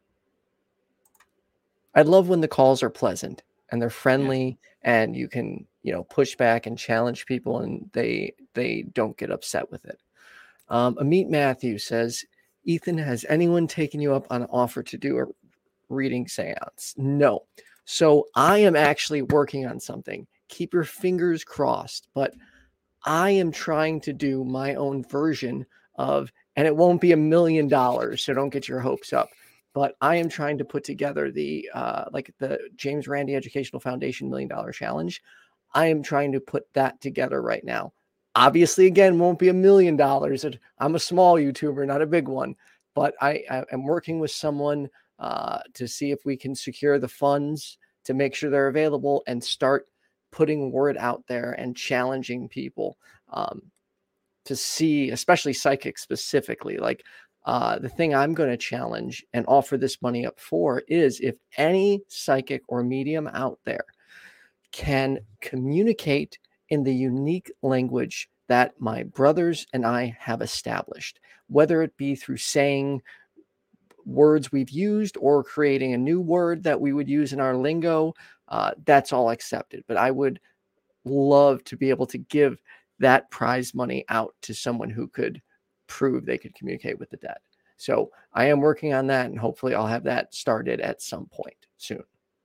I love when the calls are pleasant and they're friendly and you can, you know, push back and challenge people and they they don't get upset with it. Um, Amit Matthew says, Ethan, has anyone taken you up on an offer to do a reading seance? No. So I am actually working on something. Keep your fingers crossed. But I am trying to do my own version of, and it won't be a million dollars, so don't get your hopes up. But I am trying to put together the, uh, like the James Randi Educational Foundation Million Dollar Challenge. I am trying to put that together right now. Obviously, again, won't be a million dollars. I'm a small YouTuber, not a big one, but I, I am working with someone uh, to see if we can secure the funds to make sure they're available and start putting word out there and challenging people um, to see, especially psychics specifically. Like uh, the thing I'm going to challenge and offer this money up for is if any psychic or medium out there can communicate in the unique language that my brothers and I have established, whether it be through saying words we've used or creating a new word that we would use in our lingo, uh, that's all accepted. But I would love to be able to give that prize money out to someone who could prove they could communicate with the dead. So I am working on that, and hopefully I'll have that started at some point soon.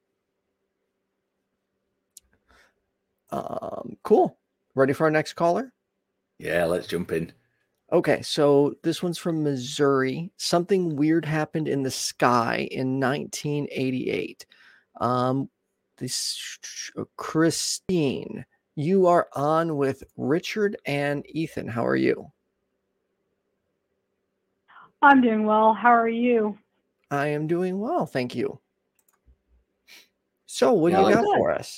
Um, cool. Ready for our next caller? Yeah, let's jump in. Okay, so this one's from Missouri. Something weird happened in the sky in nineteen eighty-eight. Um, this Christine, you are on with Richard and Ethan. How are you? I'm doing well. How are you? I am doing well, thank you. So, what do Yeah, you got good. for us?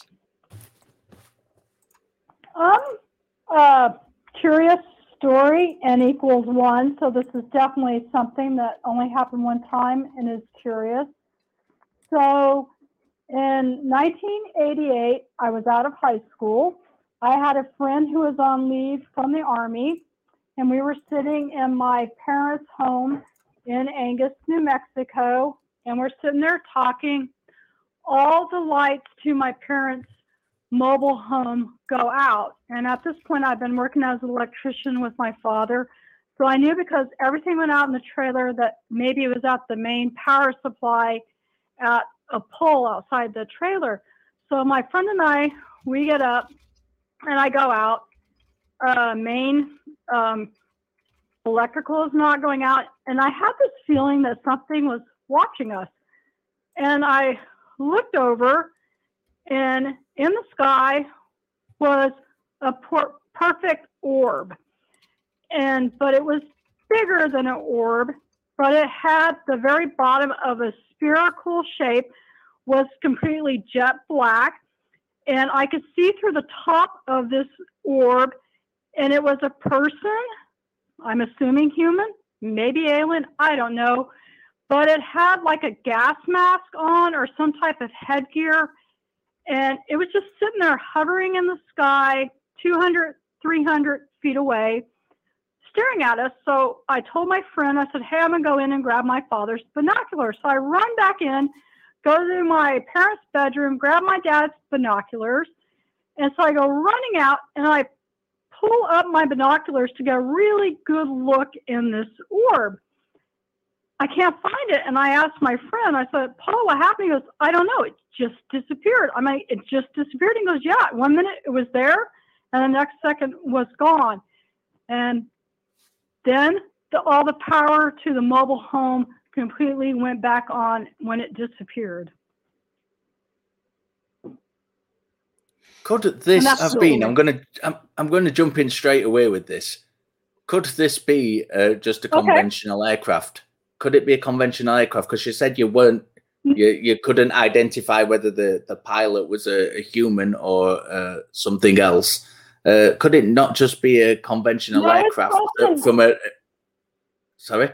Um, uh, curious story n equals one. So this is definitely something that only happened one time and is curious. So in nineteen eighty-eight, I was out of high school. I had a friend who was on leave from the Army, and we were sitting in my parents' home in Angus, New Mexico, and we're sitting there talking. All the lights to my parents' mobile home go out. And at this point, I've been working as an electrician with my father. So I knew because everything went out in the trailer that maybe it was at the main power supply at a pole outside the trailer. So my friend and I, we get up and I go out. Uh, main um, electrical is not going out. And I had this feeling that something was watching us. And I looked over, and in the sky was a por- perfect orb. And but it was bigger than an orb, but it had the very bottom of a spherical shape, was completely jet black, and I could see through the top of this orb, and it was a person, I'm assuming human, maybe alien, I don't know, but it had like a gas mask on or some type of headgear, and it was just sitting there hovering in the sky, two hundred, three hundred feet away, staring at us. So I told my friend, I said, hey, I'm going to go in and grab my father's binoculars. So I run back in, go to my parents' bedroom, grab my dad's binoculars. And so I go running out, and I pull up my binoculars to get a really good look in this orb. I can't find it. And I asked my friend, I said, Paul, what happened? He goes, I don't know. It just disappeared. I'm like, it just disappeared. He goes, yeah, one minute it was there, and the next second was gone. And then the, all the power to the mobile home completely went back on when it disappeared. Could this have Absolutely. been? I'm gonna I'm, I'm going to jump in straight away with this. Could this be uh, just a Okay. conventional aircraft? Could it be a conventional aircraft? Because you said you weren't, you you couldn't identify whether the, the pilot was a, a human or uh, something else. Uh, could it not just be a conventional No, it's aircraft often- from a? Sorry.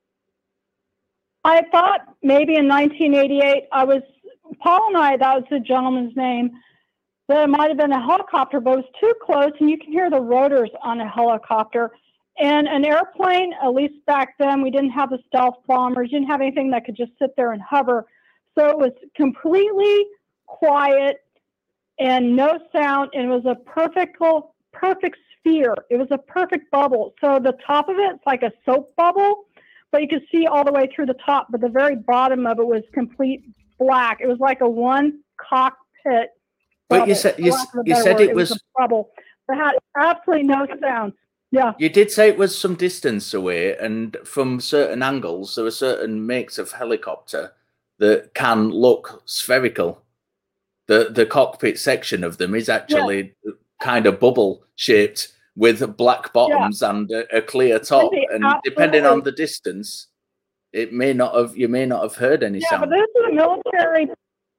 I thought maybe in nineteen eighty-eight, I was, Paul and I, that was the gentleman's name, that it might have been a helicopter, but it was too close, and you can hear the rotors on a helicopter. And an airplane, at least back then, we didn't have the stealth bombers, didn't have anything that could just sit there and hover. So it was completely quiet and no sound, and it was a perfect, perfect sphere. It was a perfect bubble. So the top of it, it's like a soap bubble, but you could see all the way through the top, but the very bottom of it was complete black. It was like a one cockpit But bubble, you said for you, lack of a you better said word. it It was. was a bubble that had absolutely no sound. Yeah. You did say it was some distance away, and from certain angles, there are certain makes of helicopter that can look spherical. The the cockpit section of them is actually kind of bubble shaped with black bottoms yeah. and a, a clear top. Maybe, and absolutely. Depending on the distance, it may not have you may not have heard any yeah, sound. But this is a military.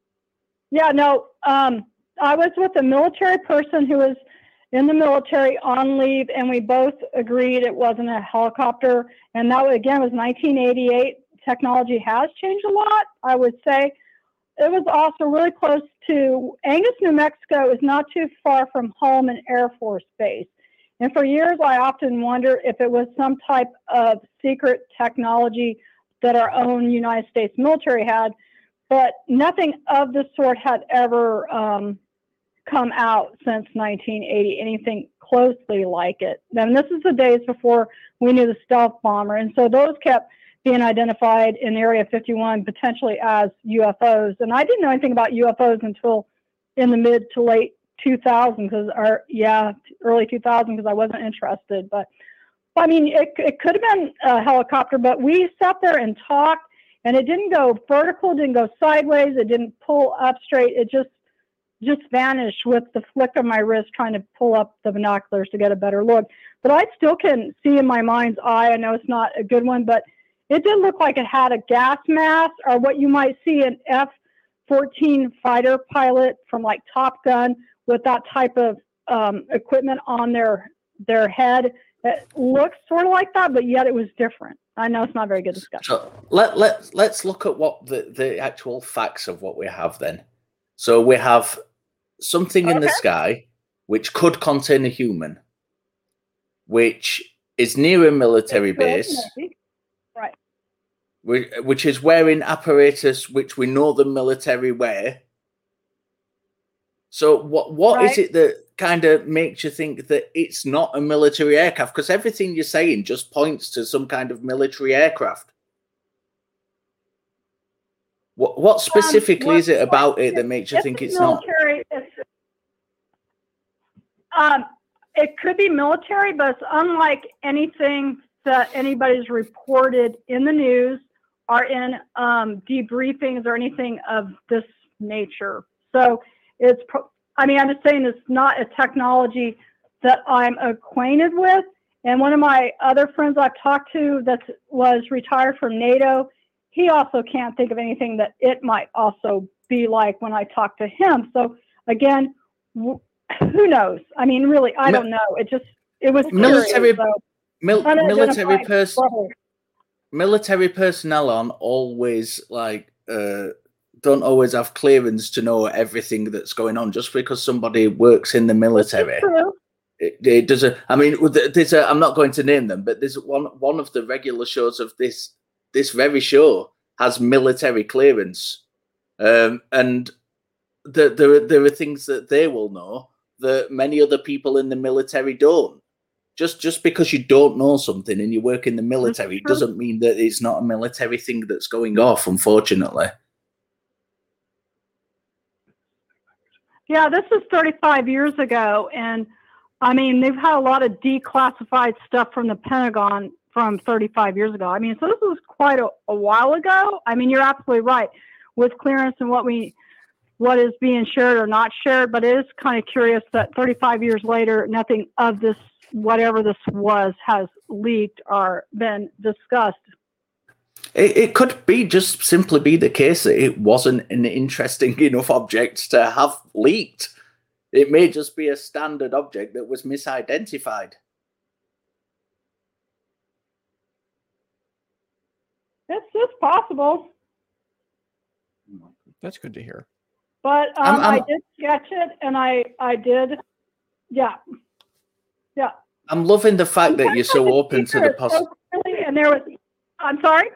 Yeah, no. Um, I was with a military person who was in the military on leave, and we both agreed it wasn't a helicopter. And that, again, was nineteen eighty-eight. Technology has changed a lot, I would say. It was also really close to Angus, New Mexico is not too far from Holloman Air Force Base. And for years, I often wonder if it was some type of secret technology that our own United States military had, but nothing of the sort had ever um, come out since nineteen eighty, anything closely like it. And this is the days before we knew the stealth bomber. And so those kept being identified in Area fifty-one potentially as U F Os. And I didn't know anything about U F Os until in the mid to late two thousands, because, or yeah, early two thousand, because I wasn't interested. But I mean, it, it could have been a helicopter, but we sat there and talked, and it didn't go vertical, didn't go sideways, it didn't pull up straight. It just just vanished with the flick of my wrist trying to pull up the binoculars to get a better look. But I still can see in my mind's eye, I know it's not a good one, but it did look like it had a gas mask, or what you might see an F fourteen fighter pilot from like Top Gun with that type of um, equipment on their their head. It looks sort of like that, but yet it was different. I know it's not a very good discussion. So let, let, let's look at what the, the actual facts of what we have then. So we have something okay. in the sky which could contain a human, which is near a military base, maybe. Right? Which is wearing apparatus which we know the military wear. So what what right. is it that kind of makes you think that it's not a military aircraft? Because everything you're saying just points to some kind of military aircraft. What what specifically um, what, is it about it that makes you think it's military, not? It's, um, it could be military, but it's unlike anything that anybody's reported in the news or in um, debriefings or anything of this nature. So it's, I mean, I'm just saying it's not a technology that I'm acquainted with. And one of my other friends I've talked to that was retired from NATO, he also can't think of anything that it might also be like when I talk to him. So again, who knows? I mean, really, I don't know. It just, it was military, curious, so mil- military person, military personnel on always like, uh, don't always have clearance to know everything that's going on. Just because somebody works in the military, it, it doesn't. I mean, there's a, I'm not going to name them, but there's one one of the regular shows of this this very show has military clearance, um, and the, there are, there are things that they will know that many other people in the military don't. Just just because you don't know something and you work in the military, it doesn't mean that it's not a military thing that's going off, unfortunately. Yeah, this is thirty-five years ago, and I mean, they've had a lot of declassified stuff from the Pentagon from thirty-five years ago. I mean, so this was quite a, a while ago. I mean, you're absolutely right with clearance and what we, what is being shared or not shared, but it is kind of curious that thirty-five years later, nothing of this, whatever this was, has leaked or been discussed. It, it could be just simply be the case that it wasn't an interesting enough object to have leaked. It may just be a standard object that was misidentified. It's just possible. That's good to hear. But um, I'm, I'm, I did sketch it, and I, I did, yeah, yeah. I'm loving the fact that you're so open to the possibility. And there was, I'm sorry?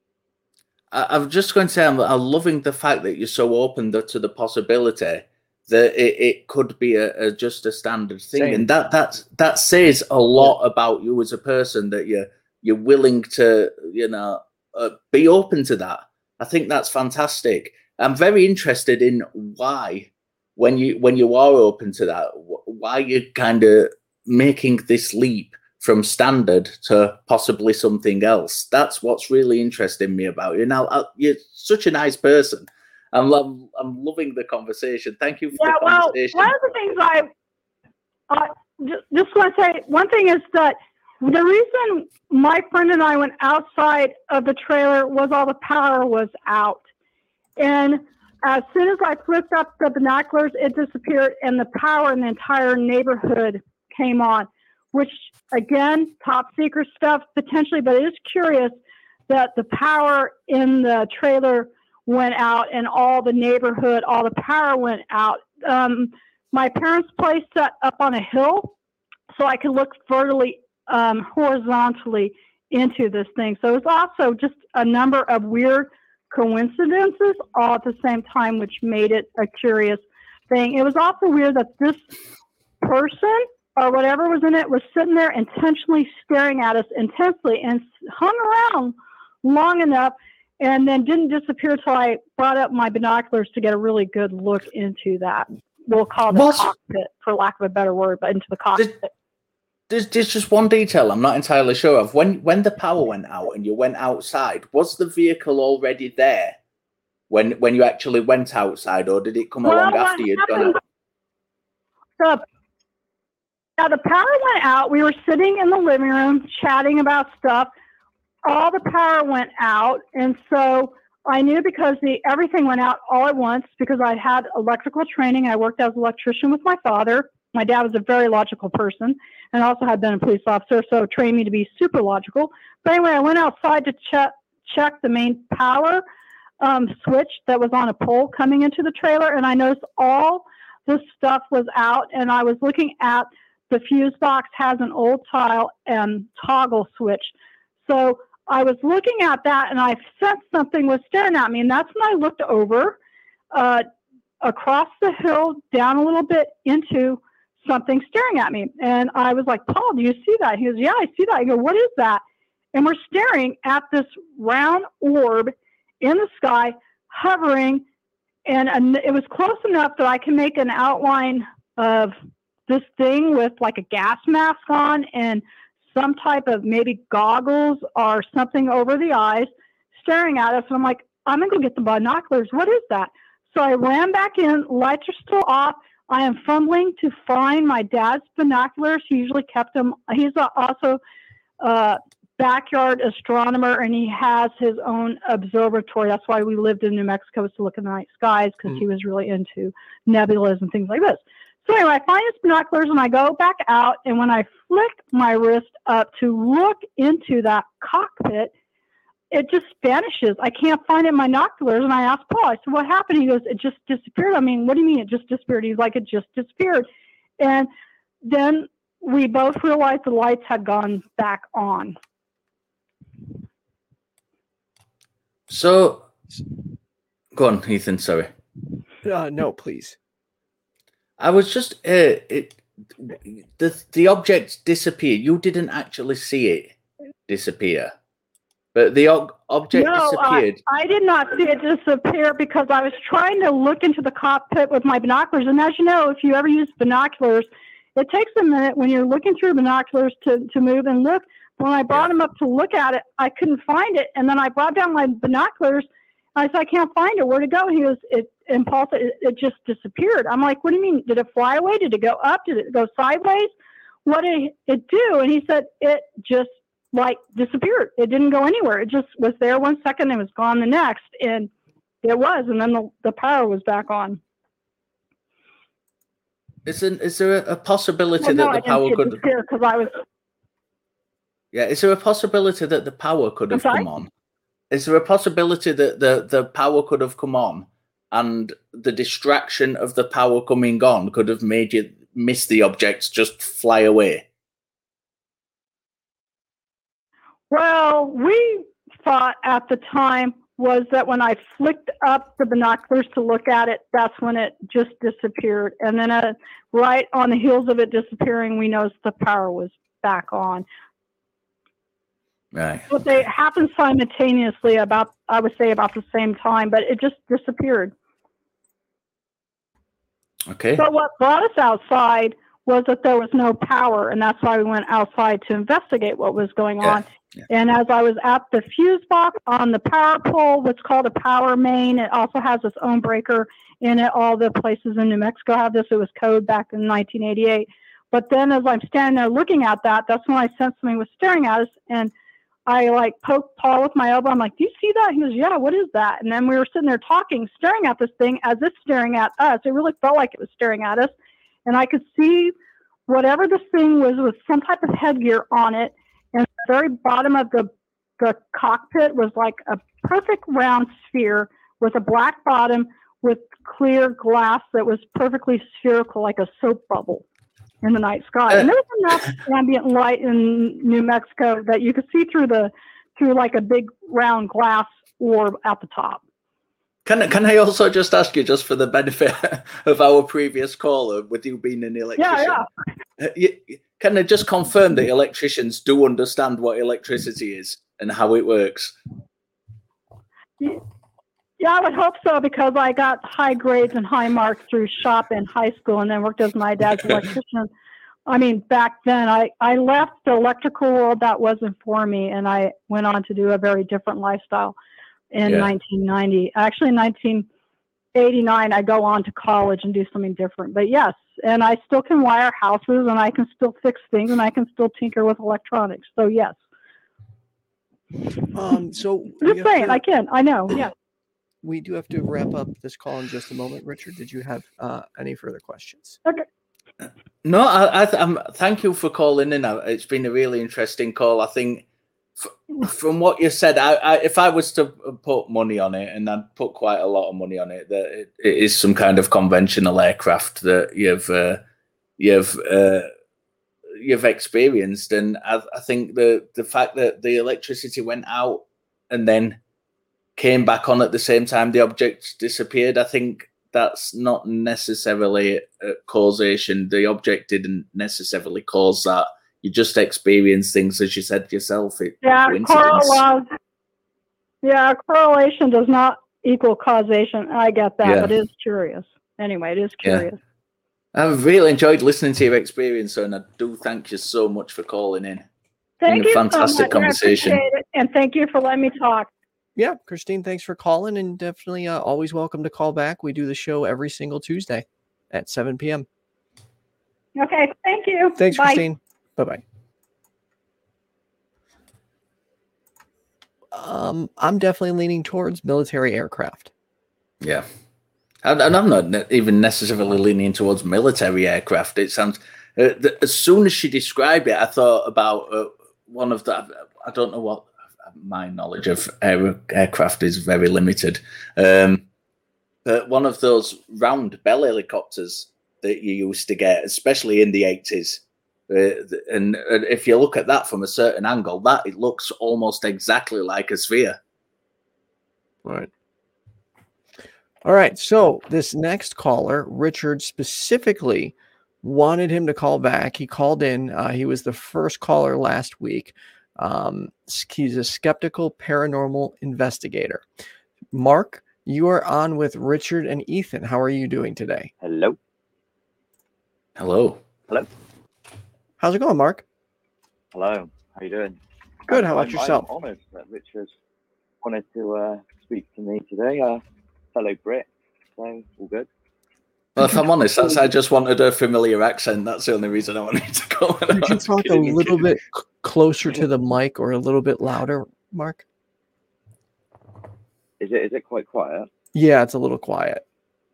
I, I'm just going to say I'm, I'm loving the fact that you're so open the, to the possibility that it, it could be a, a just a standard thing. Same. And that, that, that says a lot about you as a person, that you're, you're willing to, you know, uh, be open to that. I think that's fantastic. I'm very interested in why, when you when you are open to that, why you're kind of making this leap from standard to possibly something else. That's what's really interesting me about you. Now, I, you're such a nice person. I'm, I'm I'm loving the conversation. Thank you for yeah, the well, conversation. one of the things I uh, just, just want to say, one thing is that the reason my friend and I went outside of the trailer was all the power was out. And as soon as I flipped up the binoculars, it disappeared, and the power in the entire neighborhood came on, which, again, top secret stuff potentially, but it is curious that the power in the trailer went out and all the neighborhood, all the power went out. Um, my parents' place set up on a hill, so I could look vertically, um, horizontally into this thing. So it was also just a number of weird coincidences all at the same time, which made it a curious thing. It was also weird that this person or whatever was in it was sitting there intentionally staring at us intensely and hung around long enough and then didn't disappear until I brought up my binoculars to get a really good look into that. We'll call it the cockpit, for lack of a better word, but into the cockpit. There's, there's just one detail I'm not entirely sure of. When when the power went out and you went outside, was the vehicle already there when when you actually went outside, or did it come well, along after you'd gone out? So, now the power went out. We were sitting in the living room chatting about stuff. All the power went out, and so I knew because the everything went out all at once because I had electrical training. I worked as an electrician with my father. My dad was a very logical person and also had been a police officer, so trained me to be super logical. But anyway, I went outside to check check the main power um, switch that was on a pole coming into the trailer, and I noticed all the stuff was out, and I was looking at the fuse box has an old tile and toggle switch. So I was looking at that, and I sensed something was staring at me, and that's when I looked over uh, across the hill, down a little bit into something staring at me. And I was like, Paul, do you see that? He goes, yeah, I see that. I go, what is that? And we're staring at this round orb in the sky, hovering, and, and it was close enough that I can make an outline of this thing with like a gas mask on and some type of maybe goggles or something over the eyes staring at us. And I'm like, I'm going to go get the binoculars. What is that? So I ran back in, lights are still off. I am fumbling to find my dad's binoculars. He usually kept them. He's also a backyard astronomer, and he has his own observatory. That's why we lived in New Mexico, to look at the night skies, because mm. he was really into nebulas and things like this. So anyway, I find his binoculars, and I go back out, and when I flick my wrist up to look into that cockpit, it just vanishes. I can't find it in my binoculars. And I asked Paul, I said, what happened? He goes, it just disappeared. I mean, what do you mean it just disappeared? He's like, it just disappeared. And then we both realized the lights had gone back on. So, go on, Ethan, sorry. Uh, no, please. I was just, uh, it, the, the object disappeared. You didn't actually see it disappear. But the ob- object no, disappeared. I, I did not see it disappear because I was trying to look into the cockpit with my binoculars. And as you know, if you ever use binoculars, it takes a minute when you're looking through binoculars to, to move and look. When I brought Yeah. him up to look at it, I couldn't find it. And then I brought down my binoculars. I said, I can't find it. Where'd it go? He goes, it impulse, it, it just disappeared. I'm like, what do you mean? Did it fly away? Did it go up? Did it go sideways? What did it do? And he said, it just like disappeared. It didn't go anywhere. It just was there one second and was gone the next. And it was. And then the, the power was back on. Isn't, is there a possibility Well, no, that the I power didn't could... disappear because I was... Yeah, is there a possibility that the power could I'm have sorry? come on? Is there a possibility that the, the power could have come on and the distraction of the power coming on could have made you miss the objects just fly away? Well, we thought at the time was that when I flicked up the binoculars to look at it, that's when it just disappeared. And then uh, right on the heels of it disappearing, we noticed the power was back on. Right. But they happened simultaneously about, I would say about the same time, but it just disappeared. Okay. But what brought us outside was that there was no power, and that's why we went outside to investigate what was going Yeah, on. yeah. And as I was at the fuse box on the power pole, what's called a power main, it also has its own breaker in it. All the places in New Mexico have this. It was code back in nineteen eighty-eight. But then as I'm standing there looking at that, that's when I sensed something was staring at us, and I like poked Paul with my elbow. I'm like, do you see that? He goes, yeah, what is that? And then we were sitting there talking, staring at this thing as it's staring at us. It really felt like it was staring at us. And I could see whatever this thing was with some type of headgear on it. And the very bottom of the, the cockpit was like a perfect round sphere with a black bottom with clear glass that was perfectly spherical, like a soap bubble in the night sky. And there was enough ambient light in New Mexico that you could see through the through like a big round glass orb at the top. Can I, can I also just ask you, just for the benefit of our previous caller, with you being an electrician, Yeah, yeah. You, can I just confirm that electricians do understand what electricity is and how it works? yeah. Yeah, I would hope so, because I got high grades and high marks through shop in high school and then worked as my dad's electrician. I mean, back then, I, I left the electrical world. That wasn't for me, and I went on to do a very different lifestyle in Yeah. nineteen ninety. Actually, in nineteen eighty-nine, I go on to college and do something different. But yes, and I still can wire houses, and I can still fix things, and I can still tinker with electronics. So yes. Um, so we Just have saying, to- I can. I know, yeah. we do have to wrap up this call in just a moment. Richard, did you have uh, any further questions? No, I, I, I'm, thank you for calling in. It's been a really interesting call. I think f- from what you said, I, I, if I was to put money on it, and I'd put quite a lot of money on it, that it, it is some kind of conventional aircraft that you've uh, you've uh, you've experienced. And I, I think the the fact that the electricity went out and then came back on at the same time the object disappeared, I think that's not necessarily a causation. The object didn't necessarily cause that. You just experience things, as you said yourself. It, Yeah, coincidence. correlation. Yeah, correlation does not equal causation. I get that, Yeah. but it is curious. Anyway, it is Yeah. curious. I've really enjoyed listening to your experience, and I do thank you so much for calling in. Thank Been a you fantastic so much. conversation. I appreciate it, and thank you for letting me talk. Yeah, Christine, thanks for calling, and definitely uh, always welcome to call back. We do the show every single Tuesday at seven p.m. Okay, thank you. Thanks, Bye. Christine. Bye-bye. Um, I'm definitely leaning towards military aircraft. Yeah. And, and I'm not ne- even necessarily leaning towards military aircraft. It sounds, uh, the, as soon as she described it, I thought about uh, one of the, I don't know what, my knowledge of air, aircraft is very limited. Um, but one of those round Bell helicopters that you used to get, especially in the eighties. Uh, and, and if you look at that from a certain angle, that it looks almost exactly like a sphere. All right. All right. So this next caller, Richard, specifically wanted him to call back. He called in. Uh, he was the first caller last week. Um, he's a skeptical paranormal investigator. Mark, you are on with Richard and Ethan. How are you doing today? Hello. Hello. Hello. How's it going, Mark? Hello. How you doing? Good. Um, How about I'm, yourself? I'm honoured that Richard wanted to uh, speak to me today. Uh, fellow Brit, so all good. Well, if I'm honest, that's I just wanted a familiar accent. That's the only reason I wanted to go. Could you talk a little bit c- closer to the mic or a little bit louder, Mark? Is it is it quite quiet? Yeah, it's a little quiet.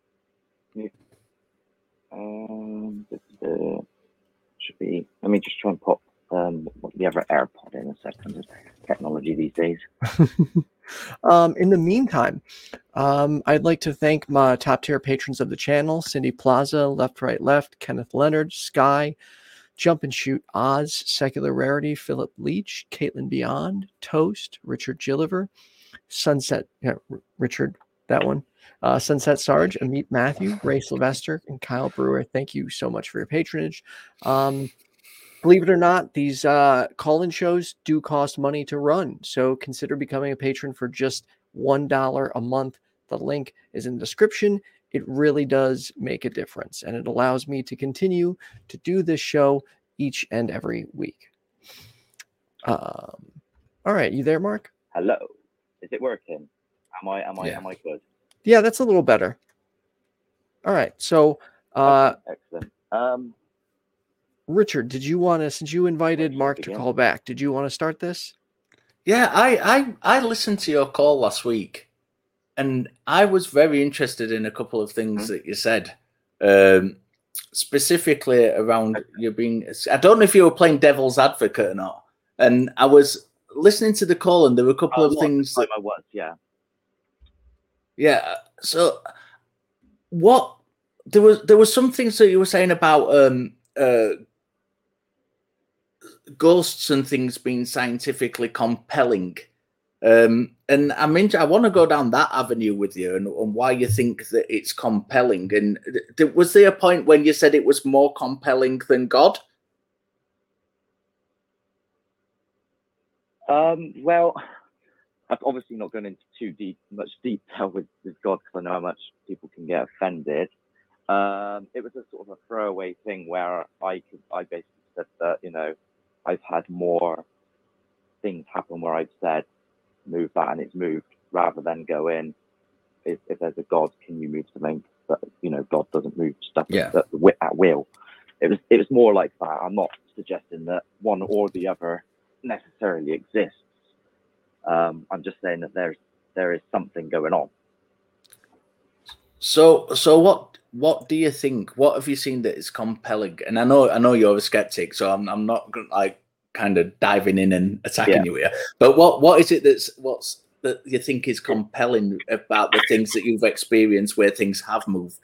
Um, uh, should be. Let me just try and pop um the other AirPod in a second. Technology these days. um, in the meantime, um, I'd like to thank my top tier patrons of the channel: Cindy Plaza, Left Right Left, Kenneth Leonard, Sky, Jump and Shoot Oz, Secular Rarity, Philip Leach, Caitlin Beyond, Toast, Richard Gilliver, Sunset, yeah, R- Richard, that one, uh, Sunset Sarge, Amit Matthew, Ray Sylvester, and Kyle Brewer. Thank you so much for your patronage. Um, believe it or not, these uh, call-in shows do cost money to run, so consider becoming a patron for just one dollar a month. The link is in the description. It really does make a difference, and it allows me to continue to do this show each and every week. Um, all right, you there, Mark? Hello. Is it working? Am I am I Yeah. am I good? Yeah, that's a little better. All right, so uh, Okay, excellent. Um, Richard, did you want to, since you invited Let's Mark to begin. call back, did you want to start this? Yeah, I, I I listened to your call last week, and I was very interested in a couple of things Mm-hmm. that you said, um, specifically around you being. I don't know if you were playing devil's advocate or not, and I was listening to the call, and there were a couple uh, of what things time that, I was, yeah. yeah. So, what there was there was some things that you were saying about um, uh, ghosts and things being scientifically compelling. Um, and I'm in, I want to go down that avenue with you and, and why you think that it's compelling. And th- was there a point when you said it was more compelling than God? Um, well, I've obviously not gone into too deep, much detail with, with God because I know how much people can get offended. Um, it was a sort of a throwaway thing where I could, I basically said that, you know, I've had more things happen where I've said, move that and it's moved, rather than go in, if, if there's a God, can you move something? But, you know, God doesn't move stuff Yeah. at, at will. It was, it was more like that. I'm not suggesting that one or the other necessarily exists. Um, I'm just saying that there's there is something going on. So, so what? What do you think? What have you seen that is compelling? And I know, I know you're a skeptic, so I'm, I'm not like kind of diving in and attacking Yeah. you here. But what, what is it that's what's that you think is compelling about the things that you've experienced where things have moved?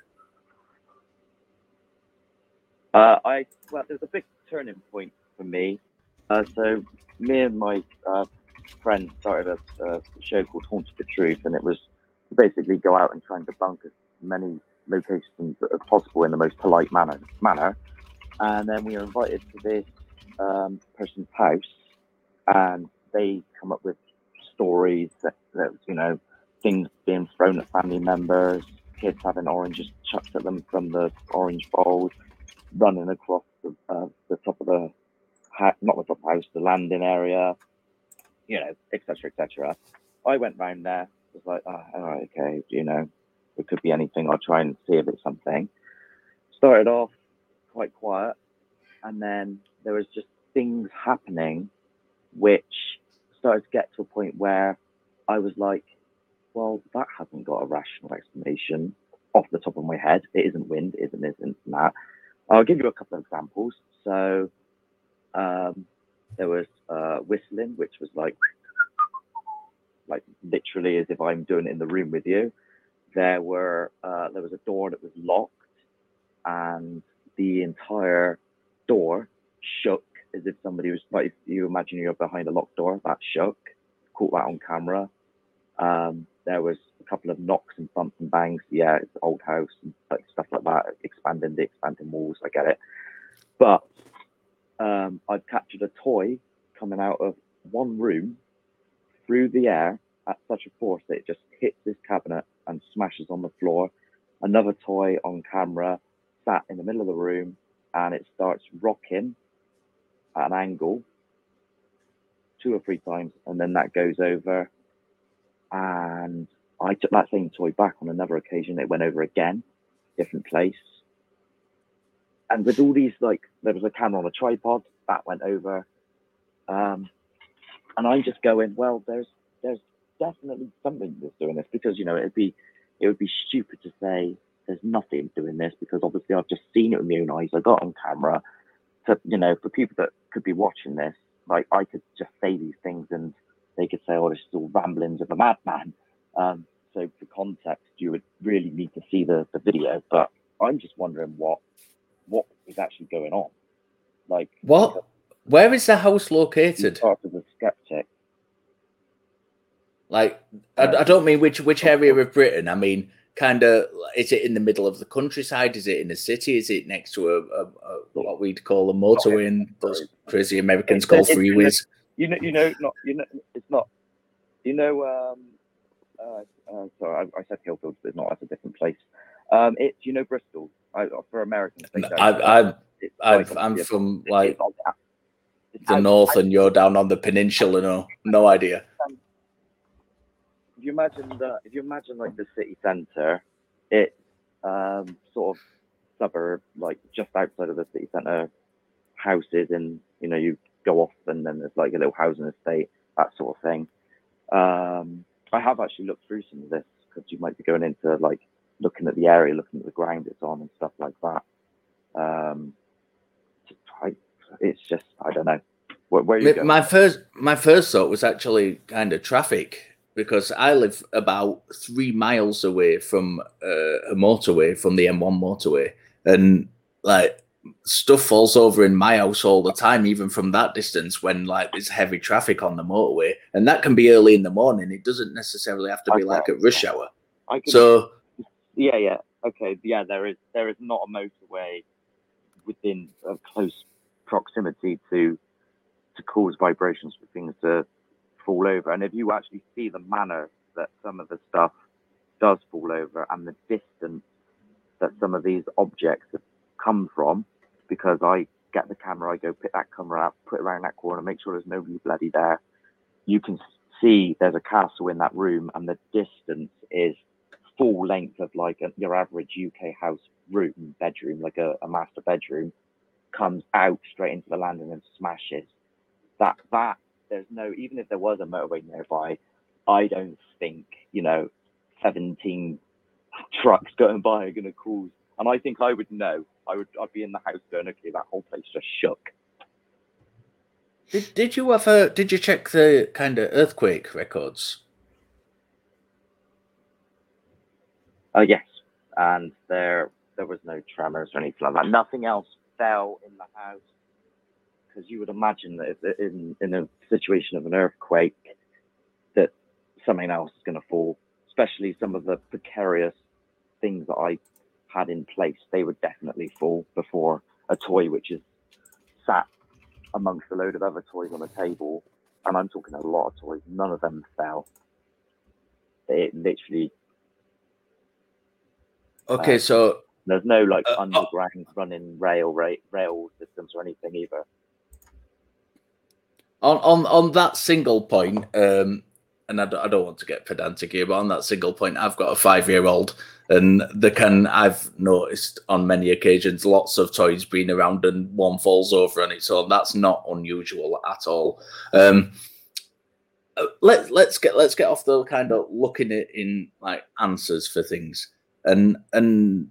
Uh, I well, there's a big turning point for me. Uh, so me and my uh, friend started a, a show called Haunted the Truth, and it was to basically go out and try and debunk as many locations as possible in the most polite manner. Manner, and then we were invited to this um, person's house, and they come up with stories that, that you know, things being thrown at family members, kids having oranges chucked at them from the orange bowls, running across the, uh, the top of the ha- not the top of the house, the landing area, you know, et cetera, et cetera. I went round there, was like, oh, all right, okay, you know, it could be anything. I'll try and see if it's something. Started off quite quiet, and then there was just things happening which started to get to a point where I was like, well, that hasn't got a rational explanation off the top of my head. It isn't wind, it isn't this, and that. I'll give you a couple of examples. So um, there was uh, whistling, which was like, like literally as if I'm doing it in the room with you. There were uh, there was a door that was locked, and the entire door shook as if somebody was like, if you imagine you're behind a locked door, that shook. Caught that on camera. Um, there was a couple of knocks and bumps and bangs. Yeah, it's an old house and like stuff like that. Expanding the expanding walls. I get it. But um, I've captured a toy coming out of one room through the air at such a force that it just hits this cabinet and smashes on the floor. Another toy on camera sat in the middle of the room, and it starts rocking at an angle two or three times, and then that goes over. And I took that same toy back on another occasion. It went over again, different place. And with all these, like, there was a camera on a tripod that went over. Um, and I'm just going, well, there's there's definitely something that's doing this, because, you know, it'd be it would be stupid to say there's nothing doing this, because obviously I've just seen it with my own eyes. I got it on camera. So, you know, for people that could be watching this, like, I could just say these things and they could say, oh, this is all ramblings of a madman. Um, so for context, you would really need to see the, the video. But I'm just wondering what what is actually going on. Like, what? Where is the house located? Part of the skeptic. Like, I, I don't mean which which area of Britain. I mean, kind of, is it in the middle of the countryside? Is it in a city? Is it next to a, a, a what we'd call a motorway and those crazy Americans It's- call it's- freeways? You know, you know, not you know, it's not. You know, um, uh, uh, sorry, I, I said Hillfield, but it's not. That's a different place. Um, it's, you know, Bristol. I, for Americans, they No, don't. I, I, It's I've, like I'm obviously from a- like it's on the- it's the out- north, and you're down on the peninsula. No, no idea. If you imagine the, if you imagine like the city centre, it's um, sort of suburb, like just outside of the city centre, houses, and you know, you go off and then there's like a little housing estate, that sort of thing. Um, I have actually looked through some of this, because you might be going into like looking at the area, looking at the ground it's on and stuff like that. Um, to try, it's just, I don't know. Where, where are you My, going? my first, my first thought was actually kind of traffic, because I live about three miles away from uh, a motorway, from the M one motorway, and like stuff falls over in my house all the time, even from that distance, when like there's heavy traffic on the motorway, and that can be early in the morning. It doesn't necessarily have to be Okay. like at rush hour. I can, So yeah, yeah, okay, yeah. There is there is not a motorway within a close proximity to to cause vibrations for things to fall over. And if you actually see the manner that some of the stuff does fall over, and the distance that some of these objects have come from, because I get the camera, I go pick that camera up, put it around that corner, make sure there's nobody bloody there. You can see there's a castle in that room, and the distance is full length of like a, your average U K house room, bedroom, like a, a master bedroom, comes out straight into the landing and smashes. That, that, there's no, even if there was a motorway nearby, I don't think, you know, seventeen trucks going by are going to cause, and I think I would know. I would, I'd be in the house going, okay, that whole place just shook. did did you ever did you check the kind of earthquake records? Uh, yes, and there there was no tremors or anything like that. Nothing else fell in the house, because you would imagine that if, in in a situation of an earthquake, that something else is going to fall. Especially some of the precarious things that I had in place, they would definitely fall before a toy which is sat amongst a load of other toys on a table, and I'm talking a lot of toys. None of them fell. It literally. Okay, Uh, so There's no like Uh, oh. underground running rail, rail rail systems or anything either. on on on that single point, um, and I don't, I don't want to get pedantic here, but on that single point, I've got a five-year-old, and they can, I've noticed on many occasions, lots of toys being around and one falls over on its own. That's not unusual at all. Um, uh, let let's get let's get off the kind of looking at in like answers for things, and and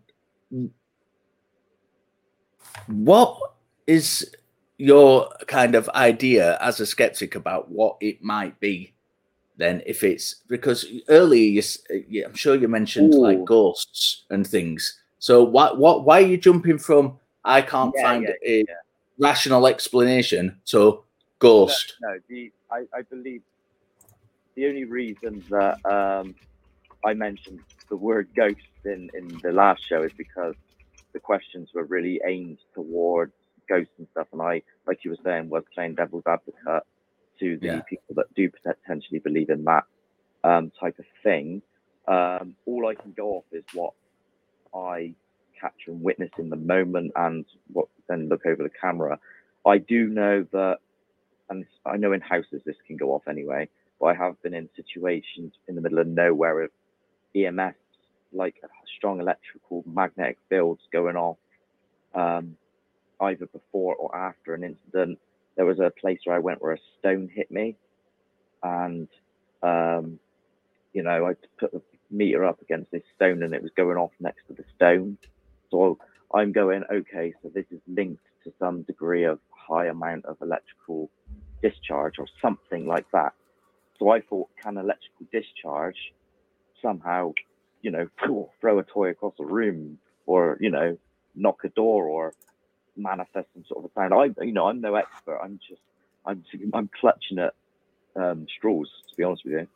what is your kind of idea as a skeptic about what it might be? Then, if it's because earlier, you, s- yeah, I'm sure you mentioned like Ooh. ghosts and things. So, why, what, why are you jumping from I can't Yeah, find yeah, a yeah. rational explanation to ghost? No, the I, I believe the only reason that um, I mentioned the word ghost in, in the last show is because the questions were really aimed towards ghosts and stuff, and I, like you were saying, was playing devil's advocate to the Yeah. people that do potentially believe in that um, type of thing. Um, all I can go off is what I capture and witness in the moment, and what then look over the camera. I do know that and I know in houses this can go off anyway, but I have been in situations in the middle of nowhere with E M S, like strong electrical magnetic fields going off, um, either before or after an incident. There was a place where I went where a stone hit me, and um, you know, I put the meter up against this stone and it was going off next to the stone. So I'm going, okay, so this is linked to some degree of high amount of electrical discharge or something like that. So I thought, can electrical discharge somehow, you know, throw a toy across a room, or, you know, knock a door, or manifest some sort of a sound? I, you know, I'm no expert. I'm just, I'm, I'm clutching at um, straws, to be honest with you.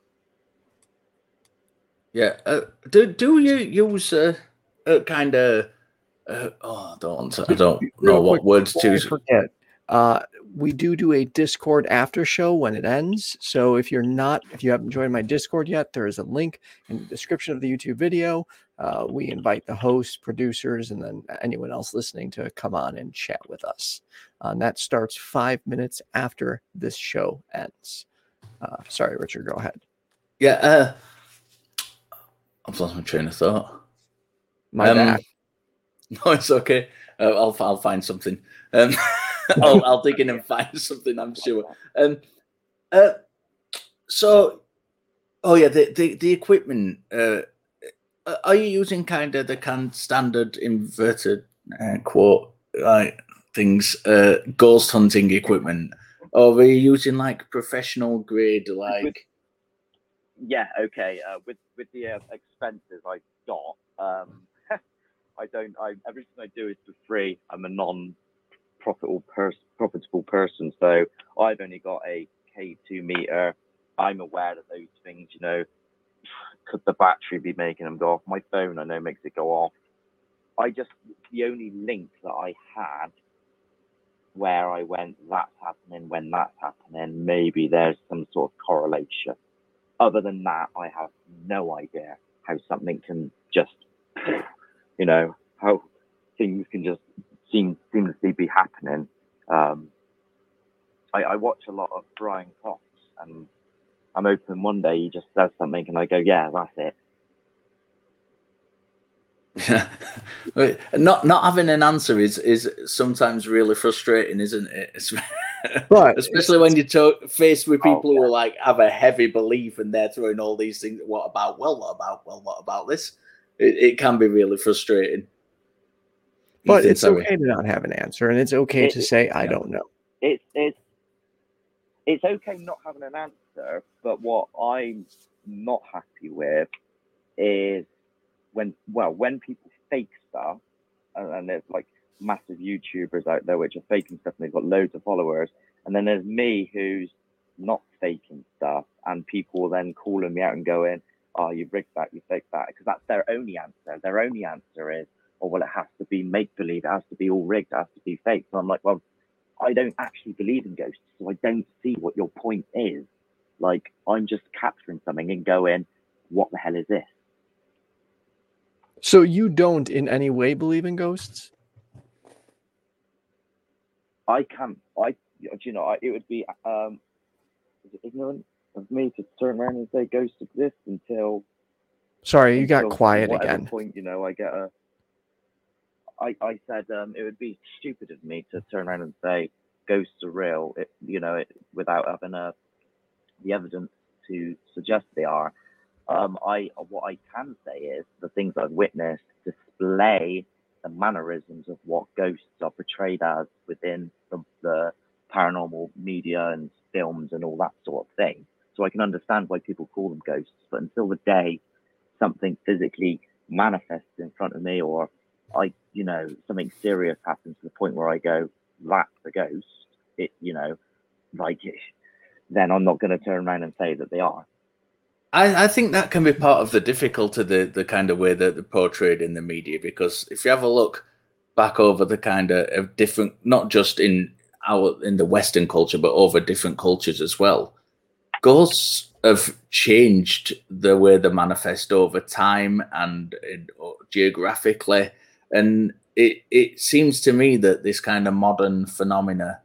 Yeah. Uh, do do you use a, a kind of? Uh, oh, I don't want to, I don't Real know what quick, words before I to. forget. Uh, we do do a Discord after show when it ends. So if you're not, if you haven't joined my Discord yet, there is a link in the description of the YouTube video. Uh, we invite the hosts, producers, and then anyone else listening to come on and chat with us. Uh, and that starts five minutes after this show ends. Uh, sorry, Richard, go ahead. Yeah. Uh, I've lost my train of thought. My um, bad. No, it's okay. Uh, I'll I'll find something. Um, I'll I'll dig in and find something. I'm sure. Um, uh, so, oh yeah, the the the equipment. Uh, are you using kind of the can standard inverted uh, quote like things, uh, ghost hunting equipment, or are you using like professional grade like? Yeah, okay. Uh, with with the uh, expenses I got, um, I don't. I everything I do is for free. I'm a non-profitable person, profitable person, so I've only got a K two meter. I'm aware that those things, you know, could the battery be making them go off? My phone, I know, makes it go off. I just the only link that I had where I went, that's happening when that's happening. Maybe there's some sort of correlation. Other than that, I have no idea how something can just, you know, how things can just seem seamlessly be happening. Um, I, I watch a lot of Brian Cox, and I'm open one day, he just says something, and I go, yeah, that's it. not not having an answer is is sometimes really frustrating, isn't it? It's, but especially when you're talk, faced with people oh, yeah. who like have a heavy belief and they're throwing all these things. What about? Well, what about? Well, what about this? It, it can be really frustrating. But Ethan, it's sorry. okay to not have an answer, and it's okay it, to say it, I yeah. don't know. It's it's it's okay not having an answer, but what I'm not happy with is when well when people fake stuff, and, and there's like massive YouTubers out there which are faking stuff and they've got loads of followers, and then there's me who's not faking stuff, and people will then calling me out and going, oh, you rigged that, you faked that, because that's their only answer. Their only answer is, oh, well, it has to be make-believe, it has to be all rigged, it has to be fake. So I'm like, well, I don't actually believe in ghosts, so I don't see what your point is. Like, I'm just capturing something and going, what the hell is this? So you don't in any way believe in ghosts? I can't, I, you know, I, it would be um, is it ignorant of me to turn around and say ghosts exist until... Sorry, you until got quiet whatever again. point, you know, I get a... I, I said um, it would be stupid of me to turn around and say ghosts are real, it, you know, it, without having a, the evidence to suggest they are. Um, I what I can say is the things I've witnessed display the mannerisms of what ghosts are portrayed as within the, the paranormal media and films and all that sort of thing. So I can understand why people call them ghosts, but until the day something physically manifests in front of me, or I, you know, something serious happens to the point where I go, that's a ghost, it, you know, like, it, then I'm not going to turn around and say that they are. I, I think that can be part of the difficulty, the the kind of way that they're portrayed in the media, because if you have a look back over the kind of, of different, not just in our in the Western culture, but over different cultures as well, ghosts have changed the way they manifest over time and uh, geographically, and it it seems to me that this kind of modern phenomena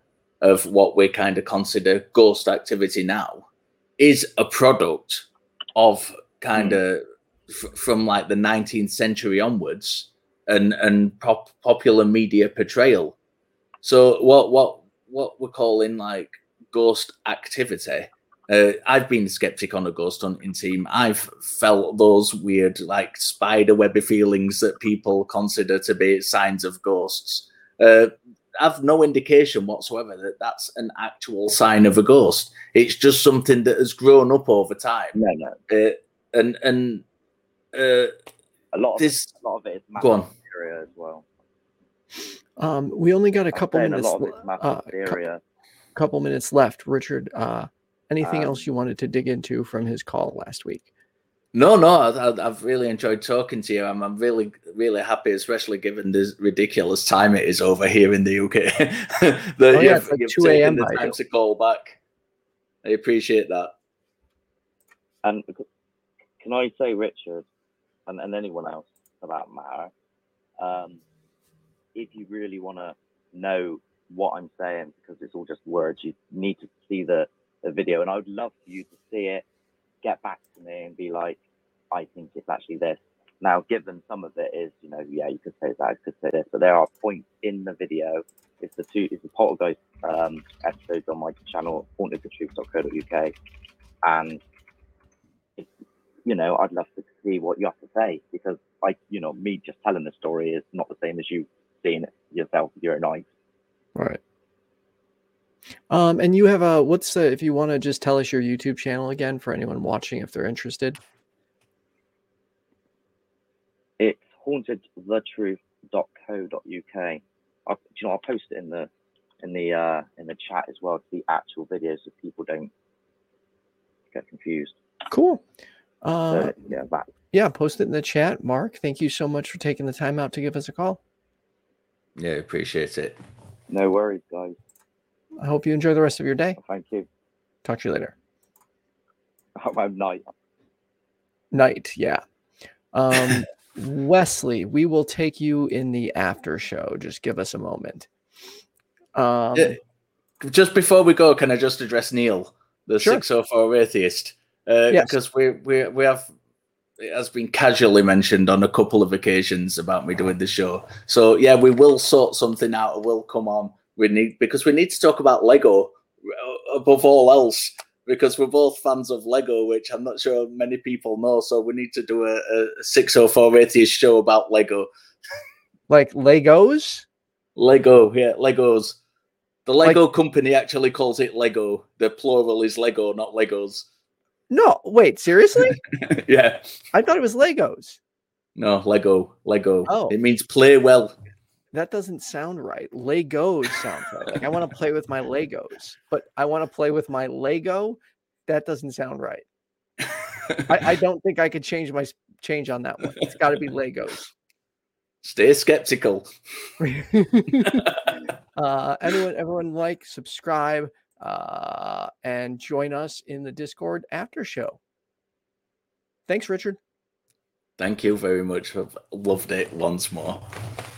of what we kind of consider ghost activity now is a product of kind of mm. f- from like the nineteenth century onwards and and pop- popular media portrayal. So what what what we're calling like ghost activity. Uh, I've been a skeptic on a ghost hunting team. I've felt those weird, like spider webby feelings that people consider to be signs of ghosts. Uh, I've no indication whatsoever that that's an actual sign of a ghost. It's just something that has grown up over time. No, no, uh, and and uh, a lot of this, a lot of it is mass go on. hysteria as well. Um, we only got a couple I'm minutes. A lot of it's mass uh, hysteria. Couple minutes left, Richard. Uh, anything Um, else you wanted to dig into from his call last week? No, no, I, I've really enjoyed talking to you. I'm, I'm really, really happy, especially given the ridiculous time it is over here in the U K. that oh, yeah, you've, it's like you've two a.m. taken the time to call back. I appreciate that. And can I say, Richard, and, and anyone else for that matter, um, if you really want to know what I'm saying, because it's all just words, you need to see the, the video. And I would love for you to see it, get back to me and be like, I think it's actually this. Now, given some of it is, you know, yeah, you could say that, you could say this, but there are points in the video. It's the two, it's the Poltergeist um, episodes on my channel, haunted the truth dot co dot U K. And, it, you know, I'd love to see what you have to say, because, like, you know, me just telling the story is not the same as you seeing it yourself with your own eyes. Right. Um, and you have a, what's the, if you want to just tell us your YouTube channel again for anyone watching, if they're interested. It's haunted the truth dot co dot U K. I'll, you know, I'll post it in the, in the, uh, in the chat as well, to the actual videos so people don't get confused. Cool. Uh, so, yeah, that. Yeah, post it in the chat. Mark, thank you so much for taking the time out to give us a call. Yeah, appreciate it. No worries, guys. I hope you enjoy the rest of your day. Thank you. Talk to you later. About night. Night, yeah. Um, Wesley, we will take you in the after show. Just give us a moment. Um, yeah. Just before we go, can I just address Neil, the sure. six oh four atheist? Uh, yes. Because we, we, we have... It has been casually mentioned on a couple of occasions about me doing the show. So yeah, we will sort something out. We'll come on. We need because we need to talk about Lego above all else, because we're both fans of Lego, which I'm not sure many people know. So we need to do a, a six oh four atheist show about Lego. Like Legos? Lego, yeah, Legos. The Lego like, company actually calls it Lego. The plural is Lego, not Legos. No, wait, seriously? Yeah. I thought it was Legos. No, Lego, Lego. Oh. It means play well. That doesn't sound right. Legos sounds right. Like I want to play with my Legos, but I want to play with my Lego. That doesn't sound right. I, I don't think I could change my change on that one. It's got to be Legos. Stay skeptical. uh, anyone, everyone, like, subscribe. Uh, and join us in the Discord after show. Thanks, Richard. Thank you very much. I've loved it once more.